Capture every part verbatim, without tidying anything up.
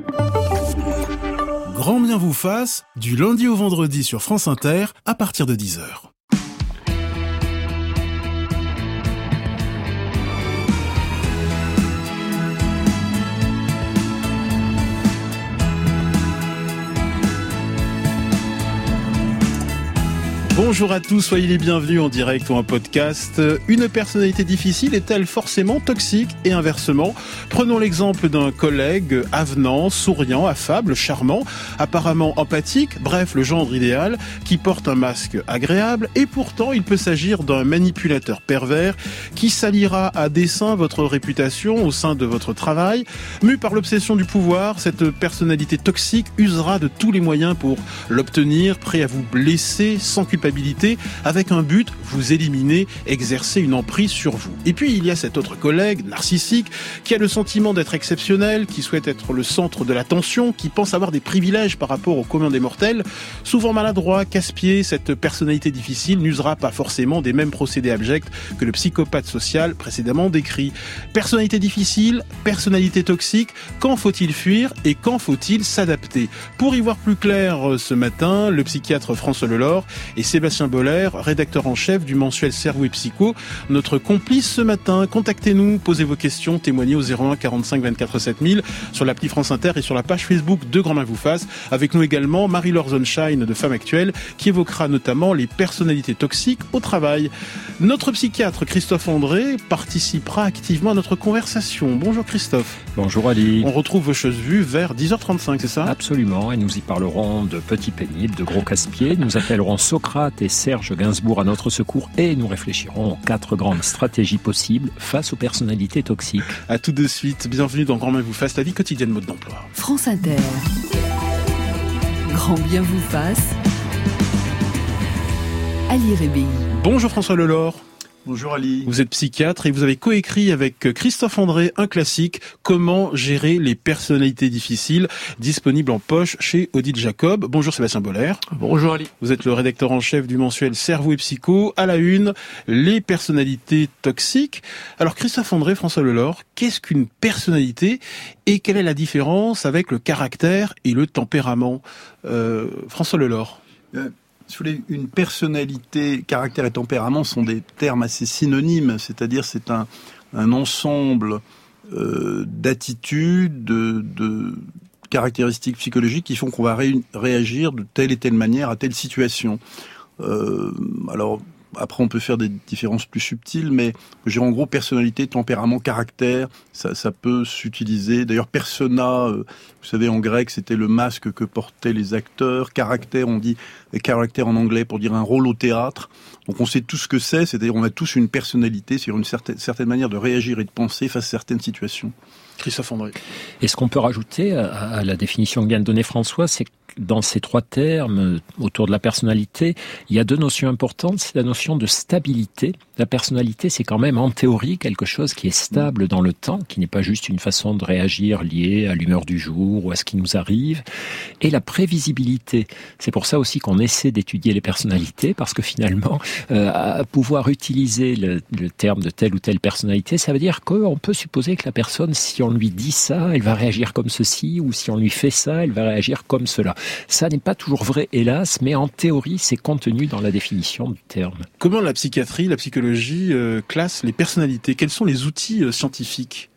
Grand bien vous fasse, du lundi au vendredi sur France Inter, à partir de dix heures. Bonjour à tous, soyez les bienvenus en direct ou en podcast. Une personnalité difficile est-elle forcément toxique et inversement? Prenons l'exemple d'un collègue avenant, souriant, affable, charmant, apparemment empathique, bref, le genre idéal, qui porte un masque agréable et pourtant il peut s'agir d'un manipulateur pervers qui salira à dessein votre réputation au sein de votre travail. Mue par l'obsession du pouvoir, cette personnalité toxique usera de tous les moyens pour l'obtenir, prêt à vous blesser sans culpabilité, avec un but, vous éliminer, exercer une emprise sur vous. Et puis il y a cet autre collègue, narcissique, qui a le sentiment d'être exceptionnel, qui souhaite être le centre de l'attention, qui pense avoir des privilèges par rapport au commun des mortels. Souvent maladroit, casse-pied, cette personnalité difficile n'usera pas forcément des mêmes procédés abjects que le psychopathe social précédemment décrit. Personnalité difficile, personnalité toxique, quand faut-il fuir et quand faut-il s'adapter? Pour y voir plus clair ce matin, le psychiatre François Lelore et Sébastien Boller, rédacteur en chef du mensuel Cerveau et Psycho, notre complice ce matin. Contactez-nous, posez vos questions, témoignez au zéro un quarante-cinq vingt-quatre sept mille sur l'appli France Inter et sur la page Facebook de Grand Main vous fasse. Avec nous également Marie-Laure Zonshine de Femmes Actuelles qui évoquera notamment les personnalités toxiques au travail. Notre psychiatre Christophe André participera activement à notre conversation. Bonjour Christophe. Bonjour Ali. On retrouve vos choses vues vers dix heures trente-cinq, c'est ça? Absolument, et nous y parlerons de petits pénibles, de gros casse-pieds. Nous appellerons Socrate et Serge Gainsbourg à notre secours et nous réfléchirons aux quatre grandes stratégies possibles face aux personnalités toxiques. À tout de suite, bienvenue dans Grand Bien vous fasse, la vie quotidienne mode d'emploi. France Inter. Grand Bien vous fasse. Ali Rébéi. Bonjour François Lelore. Bonjour Ali. Vous êtes psychiatre et vous avez coécrit avec Christophe André un classique, Comment gérer les personnalités difficiles, disponible en poche chez Odile Jacob. Bonjour Sébastien Boller. Bonjour Ali. Vous êtes le rédacteur en chef du mensuel Cerveau et Psycho. À la une, les personnalités toxiques. Alors Christophe André, François Lelore, qu'est-ce qu'une personnalité et quelle est la différence avec le caractère et le tempérament? euh, François Lelore. Euh... Si vous voulez, une personnalité, caractère et tempérament sont des termes assez synonymes, c'est-à-dire c'est un, un ensemble euh, d'attitudes, de, de caractéristiques psychologiques qui font qu'on va ré- réagir de telle et telle manière à telle situation. Euh, alors après on peut faire des différences plus subtiles, mais je dirais en gros personnalité, tempérament, caractère, ça, ça peut s'utiliser. D'ailleurs persona, euh, vous savez en grec c'était le masque que portaient les acteurs. Caractère, on dit caractère en anglais pour dire un rôle au théâtre. Donc on sait tout ce que c'est, c'est-à-dire on a tous une personnalité, c'est une certaine, certaine manière de réagir et de penser face à certaines situations. Christophe André. Et ce qu'on peut rajouter à, à la définition que vient de donner François, c'est que dans ces trois termes autour de la personnalité, il y a deux notions importantes. C'est la notion de stabilité. La personnalité, c'est quand même en théorie quelque chose qui est stable dans le temps, qui n'est pas juste une façon de réagir liée à l'humeur du jour ou à ce qui nous arrive. Et la prévisibilité. C'est pour ça aussi qu'on essaie d'étudier les personnalités, parce que finalement, euh, à pouvoir utiliser le, le terme de telle ou telle personnalité, ça veut dire qu'on peut supposer que la personne, si on lui dit ça, elle va réagir comme ceci, ou si on lui fait ça, elle va réagir comme cela. Ça n'est pas toujours vrai, hélas, mais en théorie, c'est contenu dans la définition du terme. Comment la psychiatrie, la psychologie euh, classe les personnalités? Quels sont les outils euh, scientifiques?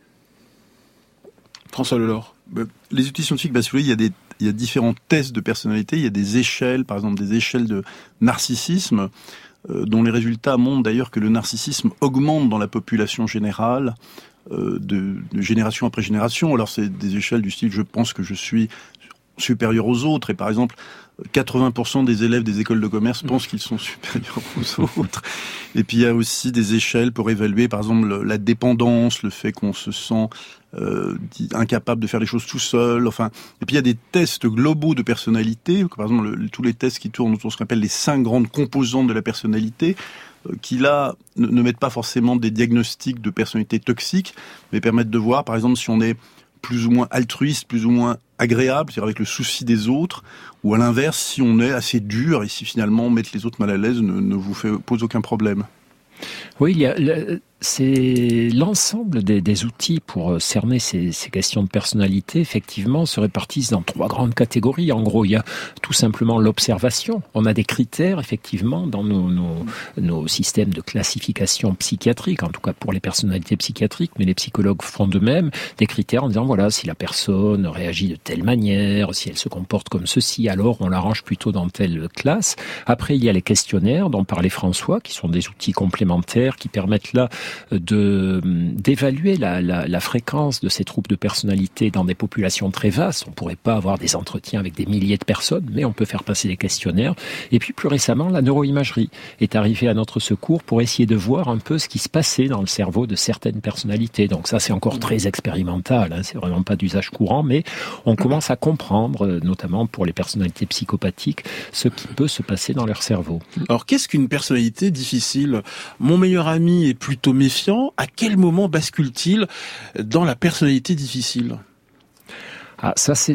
François Lelore. Les outils scientifiques, bah, si vous voulez, il y a des, il y a différents tests de personnalité, il y a des échelles, par exemple des échelles de narcissisme, euh, dont les résultats montrent d'ailleurs que le narcissisme augmente dans la population générale, euh, de, de génération après génération. Alors c'est des échelles du style « je pense que je suis supérieur aux autres », et par exemple quatre-vingts pour cent des élèves des écoles de commerce pensent qu'ils sont supérieurs aux autres. Et puis il y a aussi des échelles pour évaluer par exemple la dépendance, le fait qu'on se sent euh, incapable de faire les choses tout seul. Enfin, et puis il y a des tests globaux de personnalité, par exemple le, tous les tests qui tournent autour de ce qu'on appelle les cinq grandes composantes de la personnalité, euh, qui là ne, ne mettent pas forcément des diagnostics de personnalité toxique, mais permettent de voir par exemple si on est plus ou moins altruiste, plus ou moins agréable, c'est-à-dire avec le souci des autres, ou à l'inverse, si on est assez dur et si finalement mettre les autres mal à l'aise ne, ne vous fait, pose aucun problème. Oui, il y a, le, c'est l'ensemble des, des outils pour cerner ces, ces questions de personnalité, effectivement, se répartissent dans trois grandes catégories. En gros, il y a tout simplement l'observation. On a des critères, effectivement, dans nos, nos, nos systèmes de classification psychiatrique, en tout cas pour les personnalités psychiatriques, mais les psychologues font de même, des critères en disant, voilà, si la personne réagit de telle manière, si elle se comporte comme ceci, alors on la range plutôt dans telle classe. Après, il y a les questionnaires dont parlait François, qui sont des outils complémentaires qui permettent là de d'évaluer la, la, la fréquence de ces troubles de personnalité dans des populations très vastes. On ne pourrait pas avoir des entretiens avec des milliers de personnes, mais on peut faire passer des questionnaires. Et puis plus récemment, la neuroimagerie est arrivée à notre secours pour essayer de voir un peu ce qui se passait dans le cerveau de certaines personnalités. Donc ça, c'est encore très expérimental, hein, c'est vraiment pas d'usage courant, mais on commence à comprendre, notamment pour les personnalités psychopathiques, ce qui peut se passer dans leur cerveau. Alors qu'est-ce qu'une personnalité difficile ? Mon meilleur ami est plutôt méfiant. À quel moment bascule-t-il dans la personnalité difficile ? Ah, ça c'est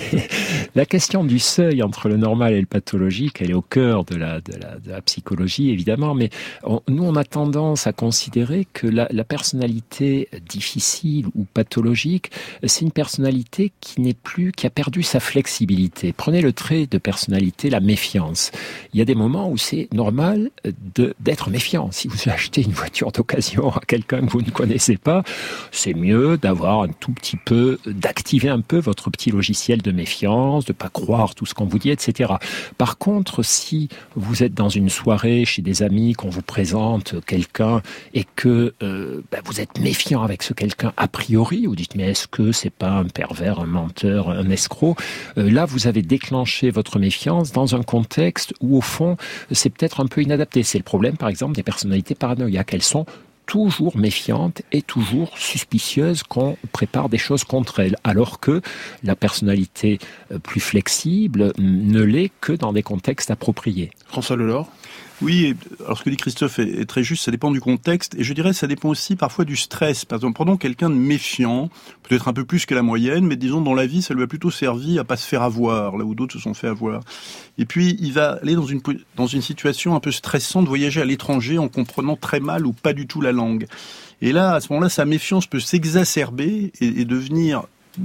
la question du seuil entre le normal et le pathologique. Elle est au cœur de la de la, de la psychologie, évidemment. Mais on, nous, on a tendance à considérer que la, la personnalité difficile ou pathologique, c'est une personnalité qui n'est plus, qui a perdu sa flexibilité. Prenez le trait de personnalité, la méfiance. Il y a des moments où c'est normal de d'être méfiant. Si vous achetez une voiture d'occasion à quelqu'un que vous ne connaissez pas, c'est mieux d'avoir un tout petit peu, d'activer un peu votre petit logiciel de méfiance, de pas croire tout ce qu'on vous dit, et cetera. Par contre, si vous êtes dans une soirée chez des amis, qu'on vous présente quelqu'un et que euh, ben vous êtes méfiant avec ce quelqu'un a priori, vous dites mais est-ce que c'est pas un pervers, un menteur, un escroc ? euh, Là, vous avez déclenché votre méfiance dans un contexte où au fond, c'est peut-être un peu inadapté. C'est le problème, par exemple, des personnalités paranoïaques. Elles sont toujours méfiante et toujours suspicieuse qu'on prépare des choses contre elle, alors que la personnalité plus flexible ne l'est que dans des contextes appropriés. François Lelore ? Oui, alors ce que dit Christophe est, est très juste, ça dépend du contexte, et je dirais ça dépend aussi parfois du stress. Par exemple, prenons quelqu'un de méfiant, peut-être un peu plus que la moyenne, mais disons dans la vie, ça lui a plutôt servi à pas se faire avoir, là où d'autres se sont fait avoir. Et puis, il va aller dans une, dans une situation un peu stressante, voyager à l'étranger en comprenant très mal ou pas du tout la langue. Et là, à ce moment-là, sa méfiance peut s'exacerber et, et devenir...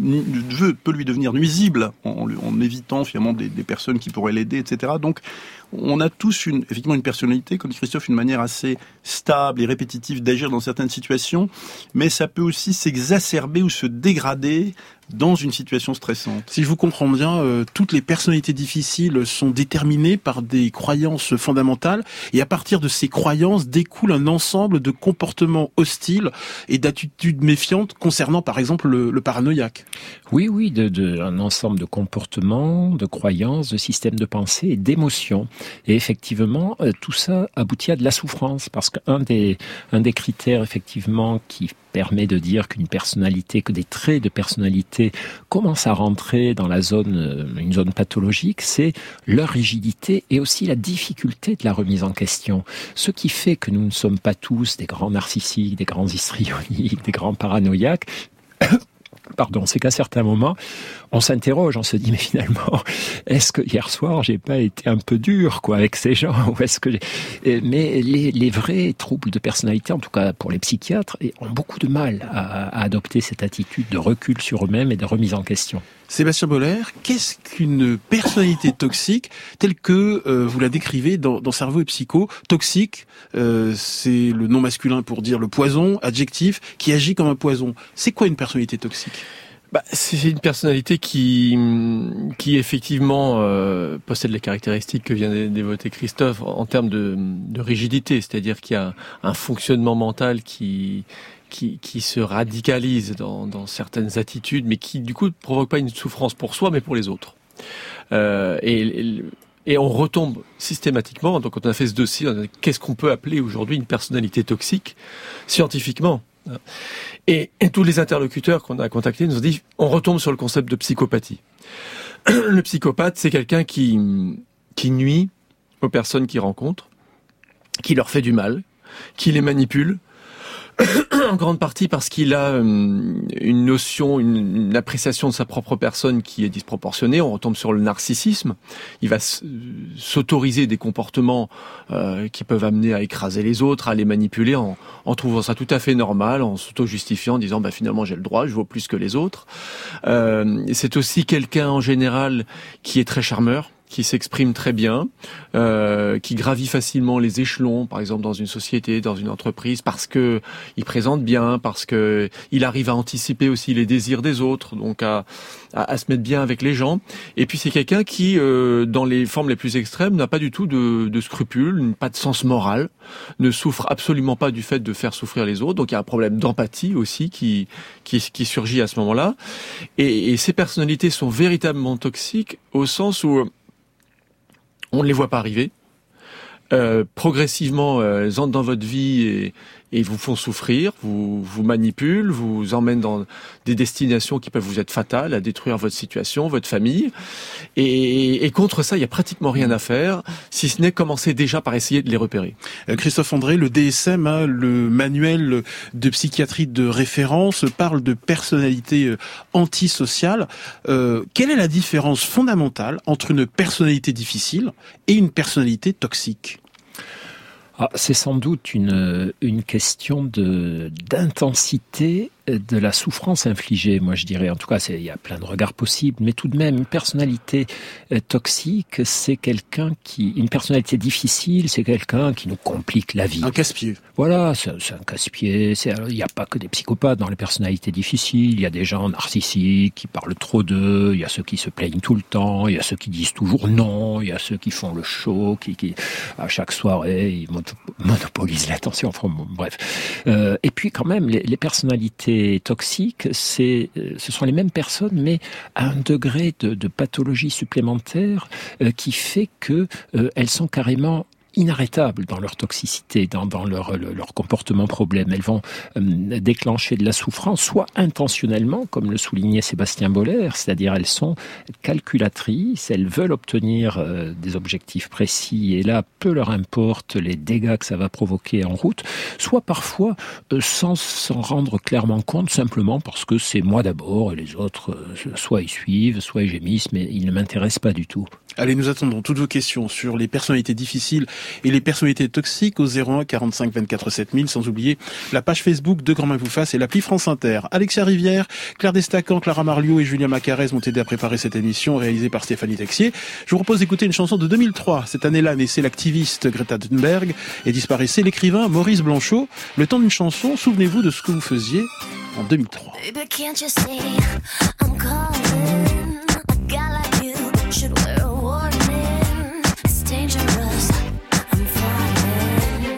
peut lui devenir nuisible en, en évitant finalement des, des personnes qui pourraient l'aider, et cetera. Donc, on a tous une, effectivement une personnalité, comme dit Christophe, une manière assez stable et répétitive d'agir dans certaines situations, mais ça peut aussi s'exacerber ou se dégrader dans une situation stressante. Si je vous comprends bien, euh, toutes les personnalités difficiles sont déterminées par des croyances fondamentales, et à partir de ces croyances découle un ensemble de comportements hostiles et d'attitudes méfiantes concernant, par exemple, le, le paranoïaque. Oui, oui, de, de, un ensemble de comportements, de croyances, de systèmes de pensée et d'émotions. Et effectivement, euh, tout ça aboutit à de la souffrance, parce qu'un des, un des critères, effectivement, qui permet de dire qu'une personnalité, que des traits de personnalité commencent à rentrer dans la zone, une zone pathologique, c'est leur rigidité et aussi la difficulté de la remise en question. Ce qui fait que nous ne sommes pas tous des grands narcissiques, des grands histrioniques, des grands paranoïaques. Pardon, c'est qu'à certains moments, on s'interroge, on se dit mais finalement, est-ce que hier soir j'ai pas été un peu dur quoi avec ces gens, ou est-ce que j'ai... mais les, les vrais troubles de personnalité, en tout cas pour les psychiatres, ont beaucoup de mal à, à adopter cette attitude de recul sur eux-mêmes et de remise en question. Sébastien Boller, qu'est-ce qu'une personnalité toxique telle que euh, vous la décrivez dans, dans Cerveau et Psycho ? Toxique, euh, c'est le nom masculin pour dire le poison, adjectif, qui agit comme un poison. C'est quoi une personnalité toxique ? Bah, c'est une personnalité qui, qui effectivement euh, possède les caractéristiques que vient d'évoquer Christophe en termes de, de rigidité, c'est-à-dire qu'il y a un fonctionnement mental qui Qui, qui se radicalise dans, dans certaines attitudes, mais qui du coup ne provoque pas une souffrance pour soi, mais pour les autres. Euh, et, et on retombe systématiquement, donc quand on a fait ce dossier, on a dit, qu'est-ce qu'on peut appeler aujourd'hui une personnalité toxique, scientifiquement. Et, et tous les interlocuteurs qu'on a contactés nous ont dit, on retombe sur le concept de psychopathie. Le psychopathe, c'est quelqu'un qui, qui nuit aux personnes qu'il rencontre, qui leur fait du mal, qui les manipule, En grande partie parce qu'il a euh, une notion, une, une appréciation de sa propre personne qui est disproportionnée. On retombe sur le narcissisme. Il va s- s'autoriser des comportements euh, qui peuvent amener à écraser les autres, à les manipuler, en, en trouvant ça tout à fait normal, en s'auto-justifiant, en disant bah, finalement j'ai le droit, je vaux plus que les autres. Euh, c'est aussi quelqu'un en général qui est très charmeur, qui s'exprime très bien, euh, qui gravit facilement les échelons, par exemple dans une société, dans une entreprise, parce que il présente bien, parce que il arrive à anticiper aussi les désirs des autres, donc à, à, à se mettre bien avec les gens. Et puis c'est quelqu'un qui, euh, dans les formes les plus extrêmes, n'a pas du tout de, de scrupules, pas de sens moral, ne souffre absolument pas du fait de faire souffrir les autres. Donc il y a un problème d'empathie aussi qui qui, qui surgit à ce moment-là. Et, et ces personnalités sont véritablement toxiques au sens où on ne les voit pas arriver. Euh, progressivement, euh, elles entrent dans votre vie et, et vous font souffrir, vous vous manipulent, vous emmènent dans des destinations qui peuvent vous être fatales, à détruire votre situation, votre famille. Et, et contre ça, il y a pratiquement rien à faire, si ce n'est commencer déjà par essayer de les repérer. Christophe André, le D S M, hein, le manuel de psychiatrie de référence, parle de personnalité antisociale. Euh, quelle est la différence fondamentale entre une personnalité difficile et une personnalité toxique ? Ah, c'est sans doute une, une question de, d'intensité de la souffrance infligée, moi je dirais. En tout cas, c'est, il y a plein de regards possibles, mais tout de même, une personnalité euh, toxique, c'est quelqu'un qui... Une personnalité difficile, c'est quelqu'un qui nous complique la vie. Un casse-pied. Voilà, c'est, c'est un casse-pied. C'est, alors, il n'y a pas que des psychopathes dans les personnalités difficiles. Il y a des gens narcissiques qui parlent trop d'eux. Il y a ceux qui se plaignent tout le temps. Il y a ceux qui disent toujours non. Il y a ceux qui font le show, qui, qui à chaque soirée, ils monopolisent l'attention. Enfin, bon, bref. Euh, et puis quand même, les, les personnalités toxiques, c'est, ce sont les mêmes personnes, mais à un degré de, de pathologie supplémentaire euh, qui fait que euh, elles sont carrément inarrêtables dans leur toxicité, dans, dans leur, leur, leur comportement problème. Elles vont euh, déclencher de la souffrance, soit intentionnellement, comme le soulignait Sébastien Boller, c'est-à-dire elles sont calculatrices, elles veulent obtenir euh, des objectifs précis, et là, peu leur importe les dégâts que ça va provoquer en route, soit parfois euh, sans s'en rendre clairement compte, simplement parce que c'est moi d'abord, et les autres, euh, soit ils suivent, soit ils gémissent, mais ils ne m'intéressent pas du tout. Allez, nous attendons toutes vos questions sur les personnalités difficiles et les personnalités toxiques au zéro un quarante-cinq vingt-quatre sept mille, sans oublier la page Facebook de Grand Main vous fasse et l'appli France Inter. Alexia Rivière, Claire Destacan, Clara Marliot et Julien Macarez m'ont aidé à préparer cette émission réalisée par Stéphanie Texier. Je vous propose d'écouter une chanson de deux mille trois. Cette année-là naissait l'activiste Greta Thunberg et disparaissait l'écrivain Maurice Blanchot. Le temps d'une chanson, souvenez-vous de ce que vous faisiez en deux mille trois. Baby, can't you see I'm calling? A guy like you should wear a warning. It's dangerous. I'm falling.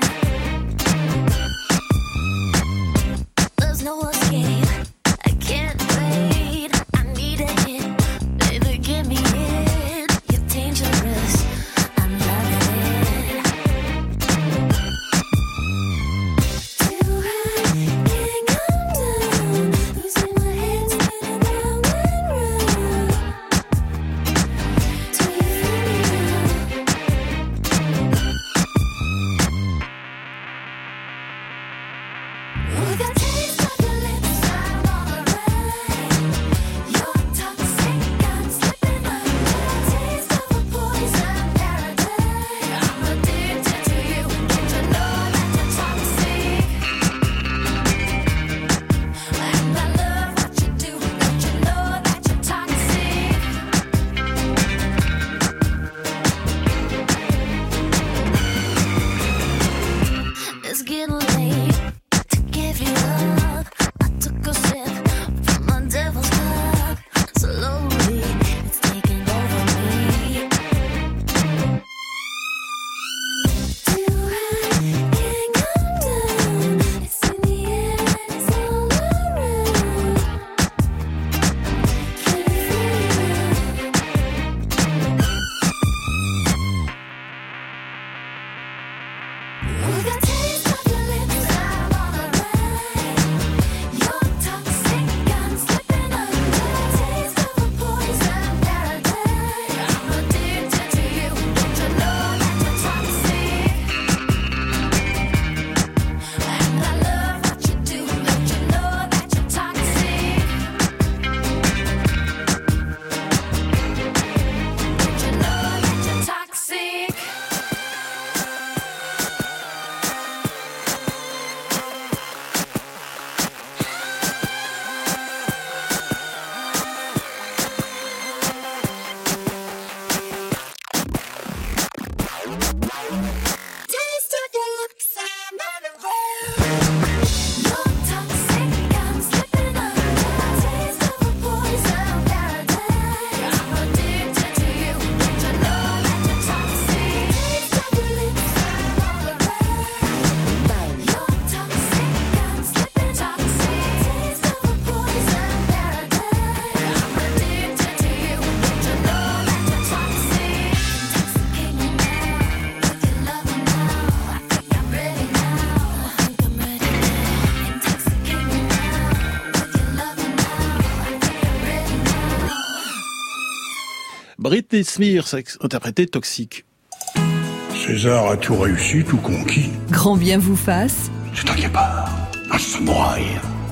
There's no escape. I can't wait. I need a hit. Baby, give me it. You're dangerous. I'm loving it. Too high, can't come down. Losing my head, spinning round and round. Britney Spears interprétait Toxique. César a tout réussi, tout conquis. Grand bien vous fasse. C'est un guépard, un samouraï.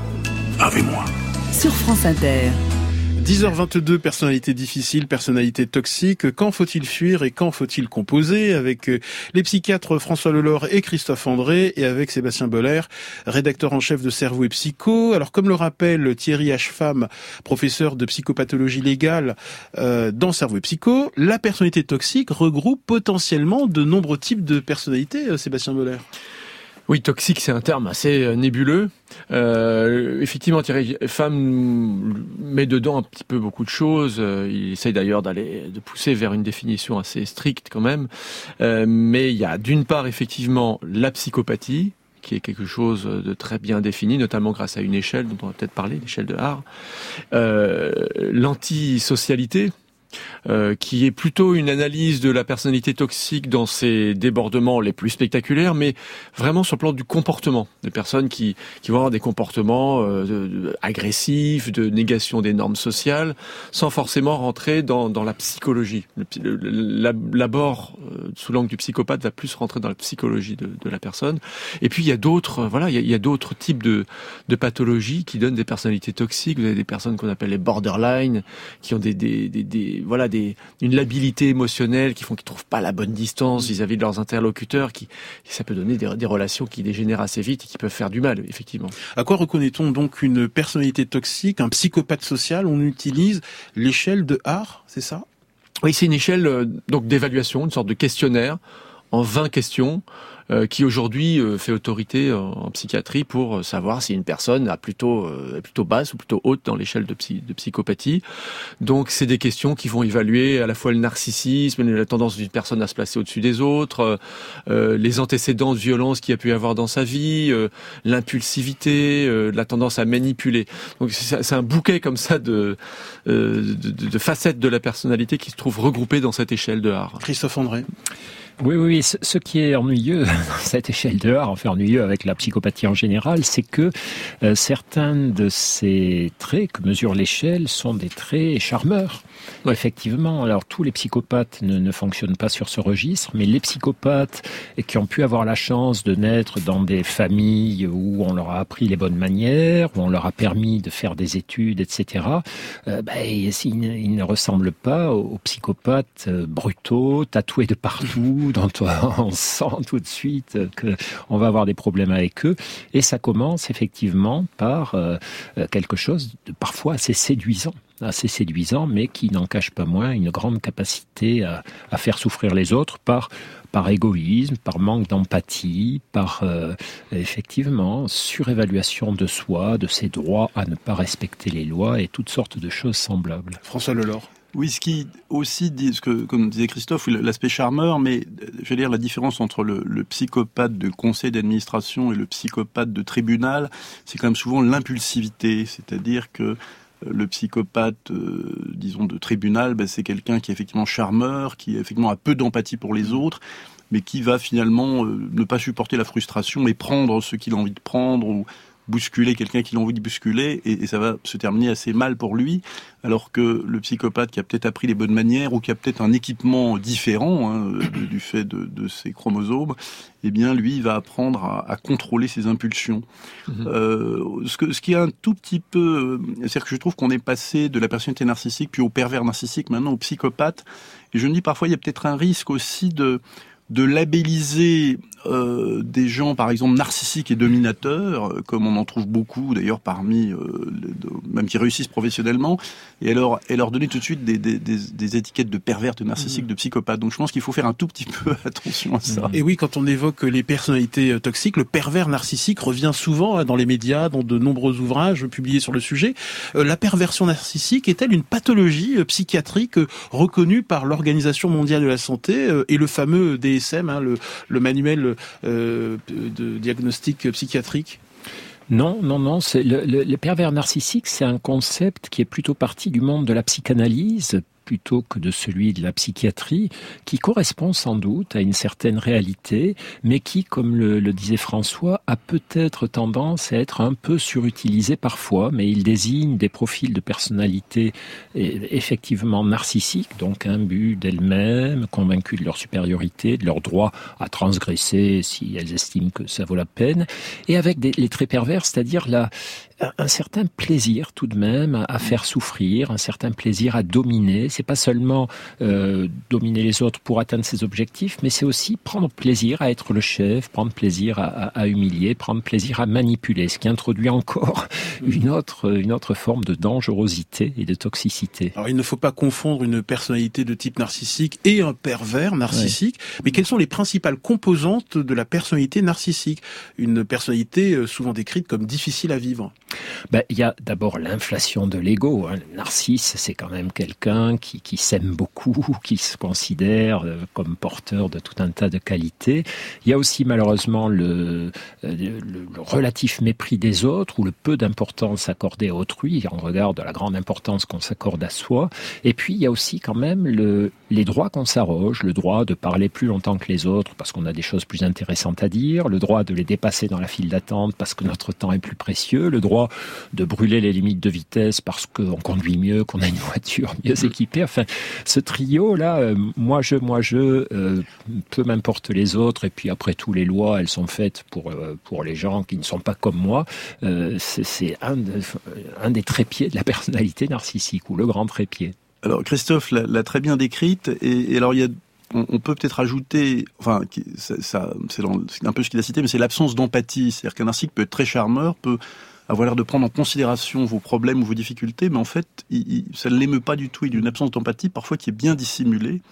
Avec moi. Sur France Inter. dix heures vingt-deux, personnalité difficile, personnalité toxique. Quand faut-il fuir et quand faut-il composer? Avec les psychiatres François Lelore et Christophe André et avec Sébastien Boller, rédacteur en chef de Cerveau et Psycho. Alors, comme le rappelle Thierry Hachefam, professeur de psychopathologie légale euh, dans Cerveau et Psycho, la personnalité toxique regroupe potentiellement de nombreux types de personnalités, euh, Sébastien Boller. Oui, toxique, c'est un terme assez nébuleux. Euh, effectivement, Thierry Femme met dedans un petit peu beaucoup de choses. Il essaye d'ailleurs d'aller de pousser vers une définition assez stricte quand même. Euh, mais il y a d'une part effectivement la psychopathie, qui est quelque chose de très bien défini, notamment grâce à une échelle dont on va peut-être parler, l'échelle de Haar. Euh, l'antisocialité. Euh, qui est plutôt une analyse de la personnalité toxique dans ses débordements les plus spectaculaires, mais vraiment sur le plan du comportement. Des personnes qui, qui vont avoir des comportements euh, de, de, agressifs, de négation des normes sociales, sans forcément rentrer dans, dans la psychologie. Le, le, l'abord, euh, sous l'angle du psychopathe, va plus rentrer dans la psychologie de, de la personne. Et puis il y a d'autres, voilà, il y a, il y a d'autres types de, de pathologies qui donnent des personnalités toxiques. Vous avez des personnes qu'on appelle les borderline, qui ont des, des, des, des voilà, des, une labilité émotionnelle qui font qu'ils trouvent pas la bonne distance vis-à-vis de leurs interlocuteurs, qui, ça peut donner des, des relations qui dégénèrent assez vite et qui peuvent faire du mal, effectivement. À quoi reconnaît-on donc une personnalité toxique, un psychopathe social? On utilise l'échelle de Haar, c'est ça? Oui, c'est une échelle euh, donc d'évaluation, une sorte de questionnaire en vingt questions, euh, qui aujourd'hui euh, fait autorité en, en psychiatrie pour euh, savoir si une personne a plutôt euh, est plutôt basse ou plutôt haute dans l'échelle de, psy, de psychopathie. Donc c'est des questions qui vont évaluer à la fois le narcissisme, la tendance d'une personne à se placer au-dessus des autres, euh, les antécédents de violence qu'il y a pu avoir dans sa vie, euh, l'impulsivité, euh, la tendance à manipuler. Donc c'est, c'est un bouquet comme ça de, euh, de, de, de facettes de la personnalité qui se trouvent regroupées dans cette échelle de Haar. Christophe André. Oui, oui, oui. Ce qui est ennuyeux dans cette échelle de Haar, enfin ennuyeux avec la psychopathie en général, c'est que euh, certains de ces traits que mesure l'échelle sont des traits charmeurs. Ouais. Effectivement, alors tous les psychopathes ne, ne fonctionnent pas sur ce registre, mais les psychopathes qui ont pu avoir la chance de naître dans des familles où on leur a appris les bonnes manières, où on leur a permis de faire des études, et cetera, euh, ben, ils, ils ne ressemblent pas aux, aux psychopathes euh, brutaux, tatoués de partout, dont on sent tout de suite qu'on va avoir des problèmes avec eux. Et ça commence effectivement par euh, quelque chose de parfois assez séduisant. assez séduisant, mais qui n'en cache pas moins une grande capacité à, à faire souffrir les autres par, par égoïsme, par manque d'empathie, par euh, effectivement surévaluation de soi, de ses droits à ne pas respecter les lois et toutes sortes de choses semblables. François Lelore. Oui, ce qui aussi dit, ce que, comme disait Christophe, l'aspect charmeur, mais je veux dire la différence entre le, le psychopathe de conseil d'administration et le psychopathe de tribunal, c'est quand même souvent l'impulsivité, c'est-à-dire que le psychopathe, euh, disons, de tribunal, ben, c'est quelqu'un qui est effectivement charmeur, qui effectivement a peu d'empathie pour les autres, mais qui va finalement euh, ne pas supporter la frustration et prendre ce qu'il a envie de prendre ou bousculer quelqu'un qu'il a envie de bousculer, et, et ça va se terminer assez mal pour lui, alors que le psychopathe qui a peut-être appris les bonnes manières ou qui a peut-être un équipement différent hein, du fait de, de ses chromosomes, eh bien lui il va apprendre à, à contrôler ses impulsions. Mmh. Euh, ce, que, ce qui est un tout petit peu, c'est-à-dire que je trouve qu'on est passé de la personnalité narcissique puis au pervers narcissique, maintenant au psychopathe, et je me dis parfois il y a peut-être un risque aussi de de labelliser euh, des gens, par exemple, narcissiques et dominateurs, euh, comme on en trouve beaucoup, d'ailleurs, parmi, euh, les, de, même qui réussissent professionnellement, et alors et leur donner tout de suite des, des, des, des étiquettes de pervers, de narcissiques, mmh. de psychopathes. Donc je pense qu'il faut faire un tout petit peu attention à ça. Et oui, quand on évoque les personnalités toxiques, le pervers narcissique revient souvent hein, dans les médias, dans de nombreux ouvrages publiés sur le sujet. Euh, la perversion narcissique est-elle une pathologie euh, psychiatrique euh, reconnue par l'Organisation mondiale de la santé euh, et le fameux D S M, hein, le, le manuel euh, de diagnostic psychiatrique? Non, non, non. C'est le, le, le pervers narcissique, c'est un concept qui est plutôt parti du monde de la psychanalyse, plutôt que de celui de la psychiatrie, qui correspond sans doute à une certaine réalité, mais qui, comme le, le disait François, a peut-être tendance à être un peu surutilisé parfois, mais il désigne des profils de personnalité effectivement narcissiques, donc imbus d'elles-mêmes, convaincus de leur supériorité, de leur droit à transgresser si elles estiment que ça vaut la peine, et avec des, les traits pervers, c'est-à-dire la, un certain plaisir tout de même à, à faire souffrir, un certain plaisir à dominer. C'est pas seulement euh, dominer les autres pour atteindre ses objectifs, mais c'est aussi prendre plaisir à être le chef, prendre plaisir à, à, à humilier, prendre plaisir à manipuler, ce qui introduit encore une autre, une autre forme de dangerosité et de toxicité. Alors il ne faut pas confondre une personnalité de type narcissique et un pervers narcissique, ouais. Mais quelles sont les principales composantes de la personnalité narcissique? Une personnalité souvent décrite comme difficile à vivre. Ben, il y a d'abord l'inflation de l'ego. Hein. Le narcisse, c'est quand même quelqu'un qui, qui s'aime beaucoup, qui se considère comme porteur de tout un tas de qualités. Il y a aussi malheureusement le, le, le relatif mépris des autres ou le peu d'importance accordée à autrui en regard de la grande importance qu'on s'accorde à soi. Et puis il y a aussi quand même le, les droits qu'on s'arroge, le droit de parler plus longtemps que les autres parce qu'on a des choses plus intéressantes à dire, le droit de les dépasser dans la file d'attente parce que notre temps est plus précieux, le droit de brûler les limites de vitesse parce qu'on conduit mieux, qu'on a une voiture mieux équipée. Enfin, ce trio-là, euh, moi je, moi je, euh, peu m'importe les autres, et puis après tout, les lois, elles sont faites pour, euh, pour les gens qui ne sont pas comme moi. Euh, c'est c'est un, de, un des trépieds de la personnalité narcissique, ou le grand trépied. Alors Christophe l'a, l'a très bien décrite, et, et alors il y a On, on peut peut-être ajouter, enfin, ça, ça, c'est, dans, c'est un peu ce qu'il a cité, mais c'est l'absence d'empathie. C'est-à-dire qu'un narcissique peut être très charmeur, peut avoir l'air de prendre en considération vos problèmes ou vos difficultés, mais en fait, il, il, ça ne l'émeut pas du tout. Il y a une absence d'empathie, parfois qui est bien dissimulée.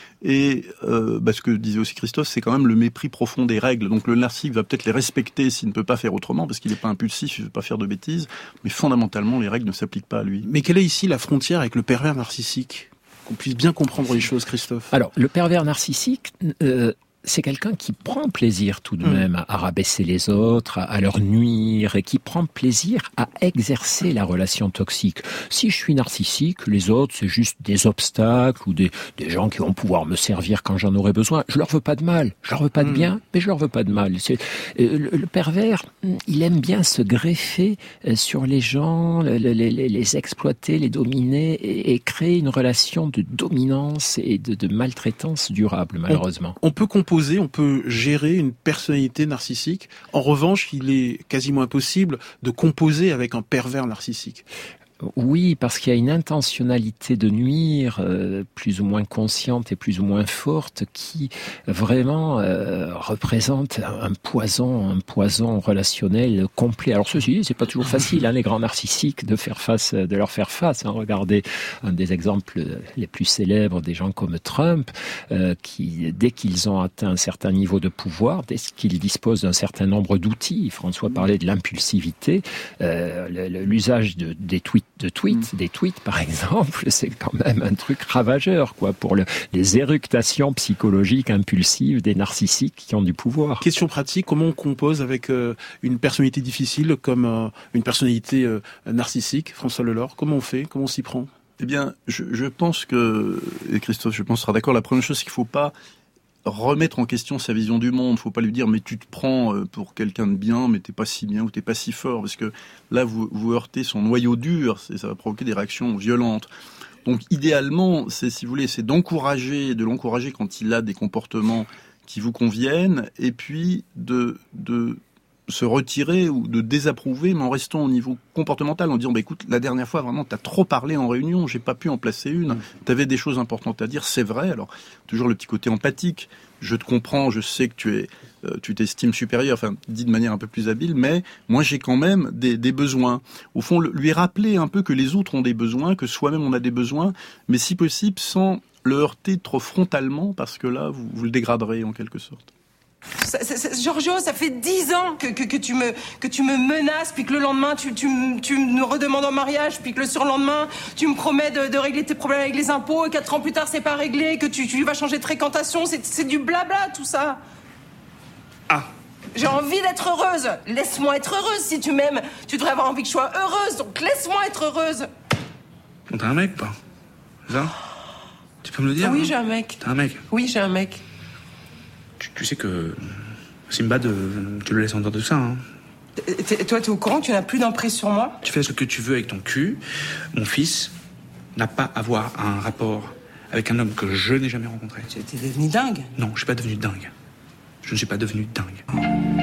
Et euh, bah, ce que disait aussi Christophe, c'est quand même le mépris profond des règles. Donc le narcissique va peut-être les respecter s'il ne peut pas faire autrement, parce qu'il n'est pas impulsif, il ne veut pas faire de bêtises, mais fondamentalement, les règles ne s'appliquent pas à lui. Mais quelle est ici la frontière avec le pervers narcissique ? Qu'on puisse bien comprendre les choses, Christophe. Alors, le pervers narcissique, euh, c'est quelqu'un qui prend plaisir tout de même à, à rabaisser les autres, à, à leur nuire, et qui prend plaisir à exercer la relation toxique. Si je suis narcissique, les autres, c'est juste des obstacles ou des, des gens qui vont pouvoir me servir quand j'en aurai besoin. Je leur veux pas de mal, je leur veux pas de bien, mais je leur veux pas de mal. C'est, euh, le, le pervers, il aime bien se greffer sur les gens, les, les, les exploiter, les dominer, et, et créer une relation de dominance et de, de maltraitance durable, malheureusement. On, on peut composer on peut gérer une personnalité narcissique. En revanche, il est quasiment impossible de composer avec un pervers narcissique. Oui, parce qu'il y a une intentionnalité de nuire euh, plus ou moins consciente et plus ou moins forte qui vraiment euh, représente un poison, un poison relationnel complet. Alors ceci, c'est pas toujours facile, hein, les grands narcissiques, de faire face, de leur faire face. Hein. Regardez un des exemples les plus célèbres des gens comme Trump, euh, qui dès qu'ils ont atteint un certain niveau de pouvoir, dès qu'ils disposent d'un certain nombre d'outils, François parlait de l'impulsivité, euh, l'usage de, des tweets de tweets, mmh. des tweets par exemple, c'est quand même un truc ravageur, quoi, pour le, les éructations psychologiques impulsives des narcissiques qui ont du pouvoir. Question pratique, comment on compose avec euh, une personnalité difficile comme euh, une personnalité euh, narcissique, François Lelore? Comment on fait? Comment on s'y prend? Eh bien, je, je pense que, et Christophe, je pense, sera d'accord, la première chose, c'est qu'il ne faut pas remettre en question sa vision du monde. Faut pas lui dire mais tu te prends pour quelqu'un de bien, mais t'es pas si bien ou t'es pas si fort, parce que là vous vous heurtez son noyau dur, et ça va provoquer des réactions violentes. Donc idéalement, c'est si vous voulez, c'est d'encourager, de l'encourager quand il a des comportements qui vous conviennent, et puis de de se retirer ou de désapprouver, mais en restant au niveau comportemental, en disant bah écoute, la dernière fois vraiment t'as trop parlé en réunion, j'ai pas pu en placer une, t'avais des choses importantes à dire, c'est vrai. Alors toujours le petit côté empathique, je te comprends, je sais que tu es euh, tu t'estimes supérieur, enfin dit de manière un peu plus habile, mais moi j'ai quand même des, des besoins. Au fond, le, lui rappeler un peu que les autres ont des besoins, que soi-même on a des besoins, mais si possible sans le heurter trop frontalement, parce que là vous, vous le dégraderez en quelque sorte. Ça, ça, ça, Giorgio, ça fait dix ans que, que, que, tu me, que tu me menaces, puis que le lendemain, tu, tu, tu me redemandes en mariage, puis que le surlendemain, tu me promets de, de régler tes problèmes avec les impôts, et quatre ans plus tard, c'est pas réglé, que tu, tu vas changer de fréquentation, c'est, c'est du blabla, tout ça. Ah. J'ai envie d'être heureuse. Laisse-moi être heureuse, si tu m'aimes. Tu devrais avoir envie que je sois heureuse, donc laisse-moi être heureuse. T'as un mec, pas? C'est ça? Tu peux me le dire? Oui, hein j'ai un mec. T'as un mec? Oui, j'ai un mec. Tu, tu sais que Simbad, euh, tu le laisses entendre tout ça, hein. T'es- Toi, t'es au courant que tu n'as plus d'emprise sur moi? Tu fais ce que tu veux avec ton cul. Mon fils n'a pas à avoir un rapport avec un homme que je n'ai jamais rencontré. Tu es devenu dingue. Non, je suis pas devenu dingue. Je ne suis pas devenu dingue.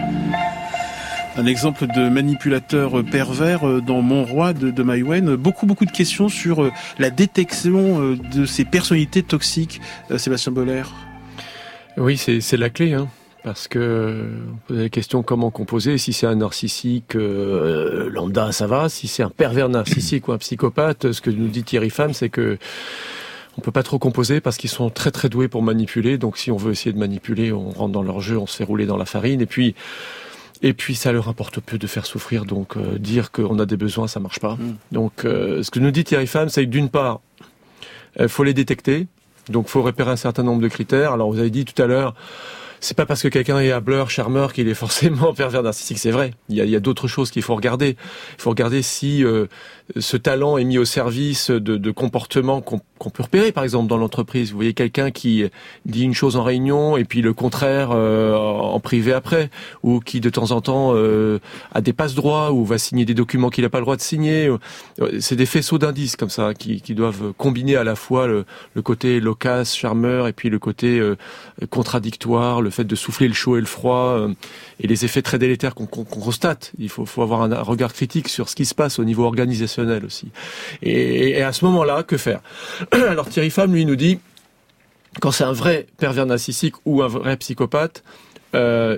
Un exemple de manipulateur pervers dans Mon Roi de, de Maïwenn. Beaucoup, beaucoup de questions sur la détection de ces personnalités toxiques. Sébastien Boller. Oui, c'est, c'est la clé, hein. Parce que on pose la question comment composer. Si c'est un narcissique euh, lambda, ça va. Si c'est un pervers narcissique ou un psychopathe, ce que nous dit Thierry Pham, c'est que on peut pas trop composer parce qu'ils sont très très doués pour manipuler. Donc si on veut essayer de manipuler, on rentre dans leur jeu, on se fait rouler dans la farine. Et puis et puis ça leur importe peu de faire souffrir. Donc euh, dire qu'on a des besoins, ça marche pas. Mmh. Donc euh, ce que nous dit Thierry Pham, c'est que d'une part, il euh, faut les détecter. Donc faut repérer un certain nombre de critères. Alors vous avez dit tout à l'heure, c'est pas parce que quelqu'un est hableur, charmeur qu'il est forcément pervers narcissique, c'est vrai. Il y a, il y a d'autres choses qu'il faut regarder. Il faut regarder si euh, ce talent est mis au service de, de comportements qu'on, qu'on peut repérer, par exemple, dans l'entreprise. Vous voyez quelqu'un qui dit une chose en réunion et puis le contraire euh, en privé après, ou qui de temps en temps euh, a des passe-droits ou va signer des documents qu'il n'a pas le droit de signer. C'est des faisceaux d'indices comme ça qui, qui doivent combiner à la fois le, le côté loquace, charmeur, et puis le côté euh, contradictoire, le fait de souffler le chaud et le froid, euh, et les effets très délétères qu'on, qu'on, qu'on constate. Il faut, faut avoir un, un regard critique sur ce qui se passe au niveau organisationnel aussi. Et, et à ce moment-là, que faire? Alors Thierry Pham, lui, nous dit, quand c'est un vrai pervers narcissique ou un vrai psychopathe, euh,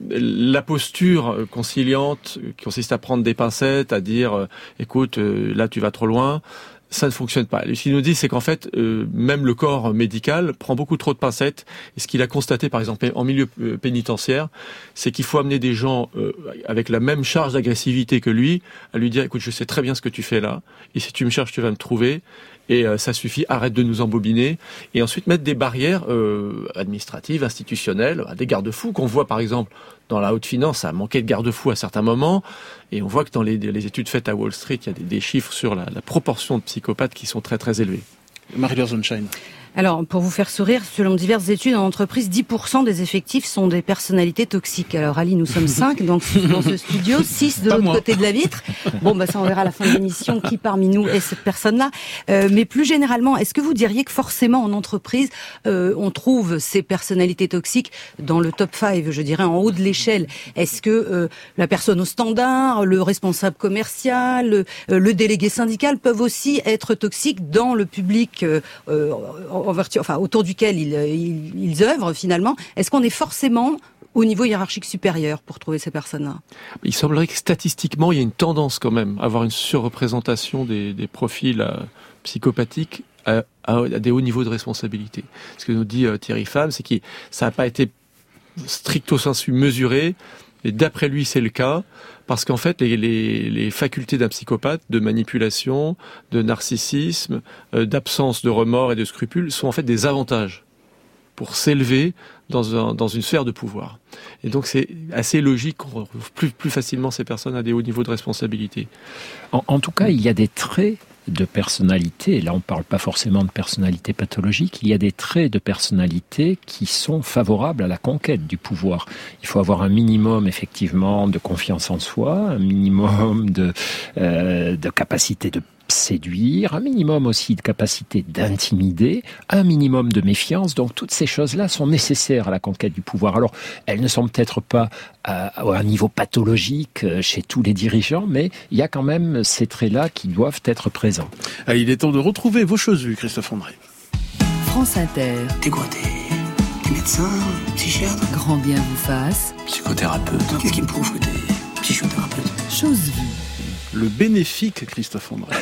la posture conciliante qui consiste à prendre des pincettes, à dire euh, écoute, euh, là tu vas trop loin, ça ne fonctionne pas. Ce qu'il nous dit, c'est qu'en fait, euh, même le corps médical prend beaucoup trop de pincettes. Et ce qu'il a constaté, par exemple, en milieu euh, pénitentiaire, c'est qu'il faut amener des gens euh, avec la même charge d'agressivité que lui, à lui dire, écoute, je sais très bien ce que tu fais là, et si tu me cherches, tu vas me trouver. Et euh, ça suffit, arrête de nous embobiner. Et ensuite mettre des barrières euh, administratives, institutionnelles, des garde-fous qu'on voit par exemple dans la haute finance, ça a manqué de garde-fous à certains moments. Et on voit que dans les, les études faites à Wall Street, il y a des, des chiffres sur la, la proportion de psychopathes qui sont très très élevés. Marie-Laure Sonnenschein. Alors, pour vous faire sourire, selon diverses études en entreprise, dix pour cent des effectifs sont des personnalités toxiques. Alors, Ali, nous sommes cinq dans, dans ce studio, six de l'autre côté de la vitre. Bon, bah ça, on verra à la fin de l'émission qui parmi nous est cette personne-là. Euh, mais plus généralement, est-ce que vous diriez que forcément en entreprise, euh, on trouve ces personnalités toxiques dans le top cinq, je dirais, en haut de l'échelle? Est-ce que euh, la personne au standard, le responsable commercial, le, euh, le délégué syndical peuvent aussi être toxiques dans le public euh, euh, en vertu, enfin, autour duquel ils, ils, ils œuvrent finalement? Est-ce qu'on est forcément au niveau hiérarchique supérieur pour trouver ces personnes-là? Il semblerait que statistiquement, il y a une tendance quand même à avoir une surreprésentation des, des profils euh, psychopathiques à, à, à des hauts niveaux de responsabilité. Ce que nous dit euh, Thierry Pham, c'est que ça n'a pas été stricto sensu mesuré, et d'après lui, c'est le cas, parce qu'en fait, les, les, les facultés d'un psychopathe, de manipulation, de narcissisme, euh, d'absence de remords et de scrupules, sont en fait des avantages pour s'élever dans, un, dans une sphère de pouvoir. Et donc, c'est assez logique qu'on retrouve plus, plus facilement ces personnes à des hauts niveaux de responsabilité. En, en tout cas, il y a des traits de personnalité, et là on ne parle pas forcément de personnalité pathologique, il y a des traits de personnalité qui sont favorables à la conquête du pouvoir. Il faut avoir un minimum effectivement de confiance en soi, un minimum de, euh, de capacité de séduire, un minimum aussi de capacité d'intimider, un minimum de méfiance. Donc toutes ces choses-là sont nécessaires à la conquête du pouvoir. Alors elles ne sont peut-être pas à, à un niveau pathologique chez tous les dirigeants, mais il y a quand même ces traits-là qui doivent être présents. Allez, il est temps de retrouver vos choses vues, Christophe André. France Inter. T'es quoi, t'es, t'es médecin, psychiatre, Grand bien vous fasse. psychothérapeute? Qu'est-ce qui me prouve que t'es psychothérapeute? Chose vue. Le bénéfique, Christophe André.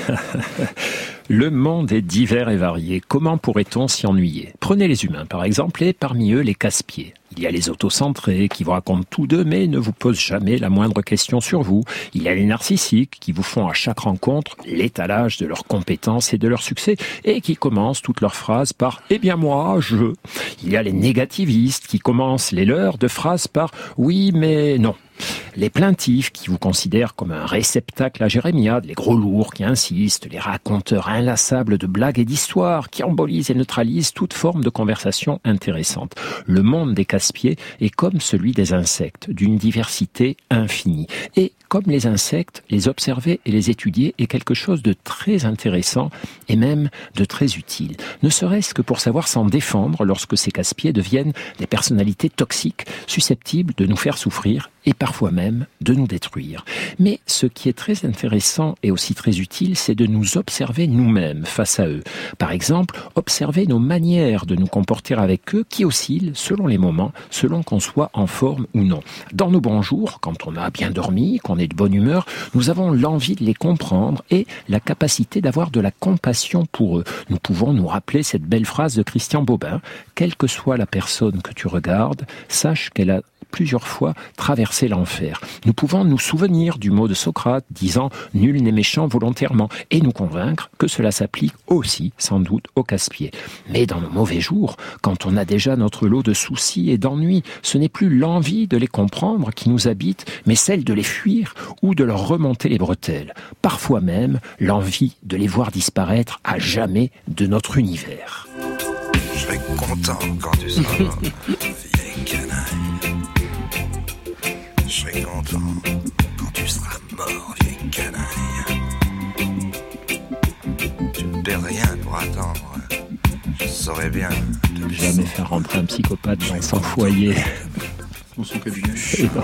Le monde est divers et varié. Comment pourrait-on s'y ennuyer? Prenez les humains, par exemple, et parmi eux, les casse-pieds. Il y a les autocentrés qui vous racontent tout d'eux, mais ne vous posent jamais la moindre question sur vous. Il y a les narcissiques qui vous font à chaque rencontre l'étalage de leurs compétences et de leurs succès, et qui commencent toutes leurs phrases par « Eh bien moi, je ». Il y a les négativistes qui commencent les leurs de phrases par « Oui, mais non ». Les plaintifs qui vous considèrent comme un réceptacle à jérémiade, les gros lourds qui insistent, les raconteurs inlassables de blagues et d'histoires qui embolisent et neutralisent toute forme de conversation intéressante. Le monde des casse-pieds est comme celui des insectes, d'une diversité infinie. Et comme les insectes, les observer et les étudier est quelque chose de très intéressant et même de très utile. Ne serait-ce que pour savoir s'en défendre lorsque ces casse-pieds deviennent des personnalités toxiques, susceptibles de nous faire souffrir et parfois même de nous détruire. Mais ce qui est très intéressant et aussi très utile, c'est de nous observer nous-mêmes face à eux. Par exemple, observer nos manières de nous comporter avec eux qui oscillent selon les moments, selon qu'on soit en forme ou non. Dans nos bons jours, quand on a bien dormi, qu'on est de bonne humeur, nous avons l'envie de les comprendre et la capacité d'avoir de la compassion pour eux. Nous pouvons nous rappeler cette belle phrase de Christian Bobin, « Quelle que soit la personne que tu regardes, sache qu'elle a plusieurs fois traversé l'enfer. » Nous pouvons nous souvenir du mot de Socrate disant « Nul n'est méchant volontairement » et nous convaincre que cela s'applique aussi, sans doute, au casse-pied. Mais dans nos mauvais jours, quand on a déjà notre lot de soucis et d'ennuis, ce n'est plus l'envie de les comprendre qui nous habite, mais celle de les fuir ou de leur remonter les bretelles. Parfois même, l'envie de les voir disparaître à jamais de notre univers. Je serai content quand tu seras mort, vieille canaille. Je serai content quand tu seras mort, vieille canaille. Tu ne perds rien pour attendre. Je saurais bien. Jamais faire rentrer un psychopathe dans son foyer. Dans son cabinet.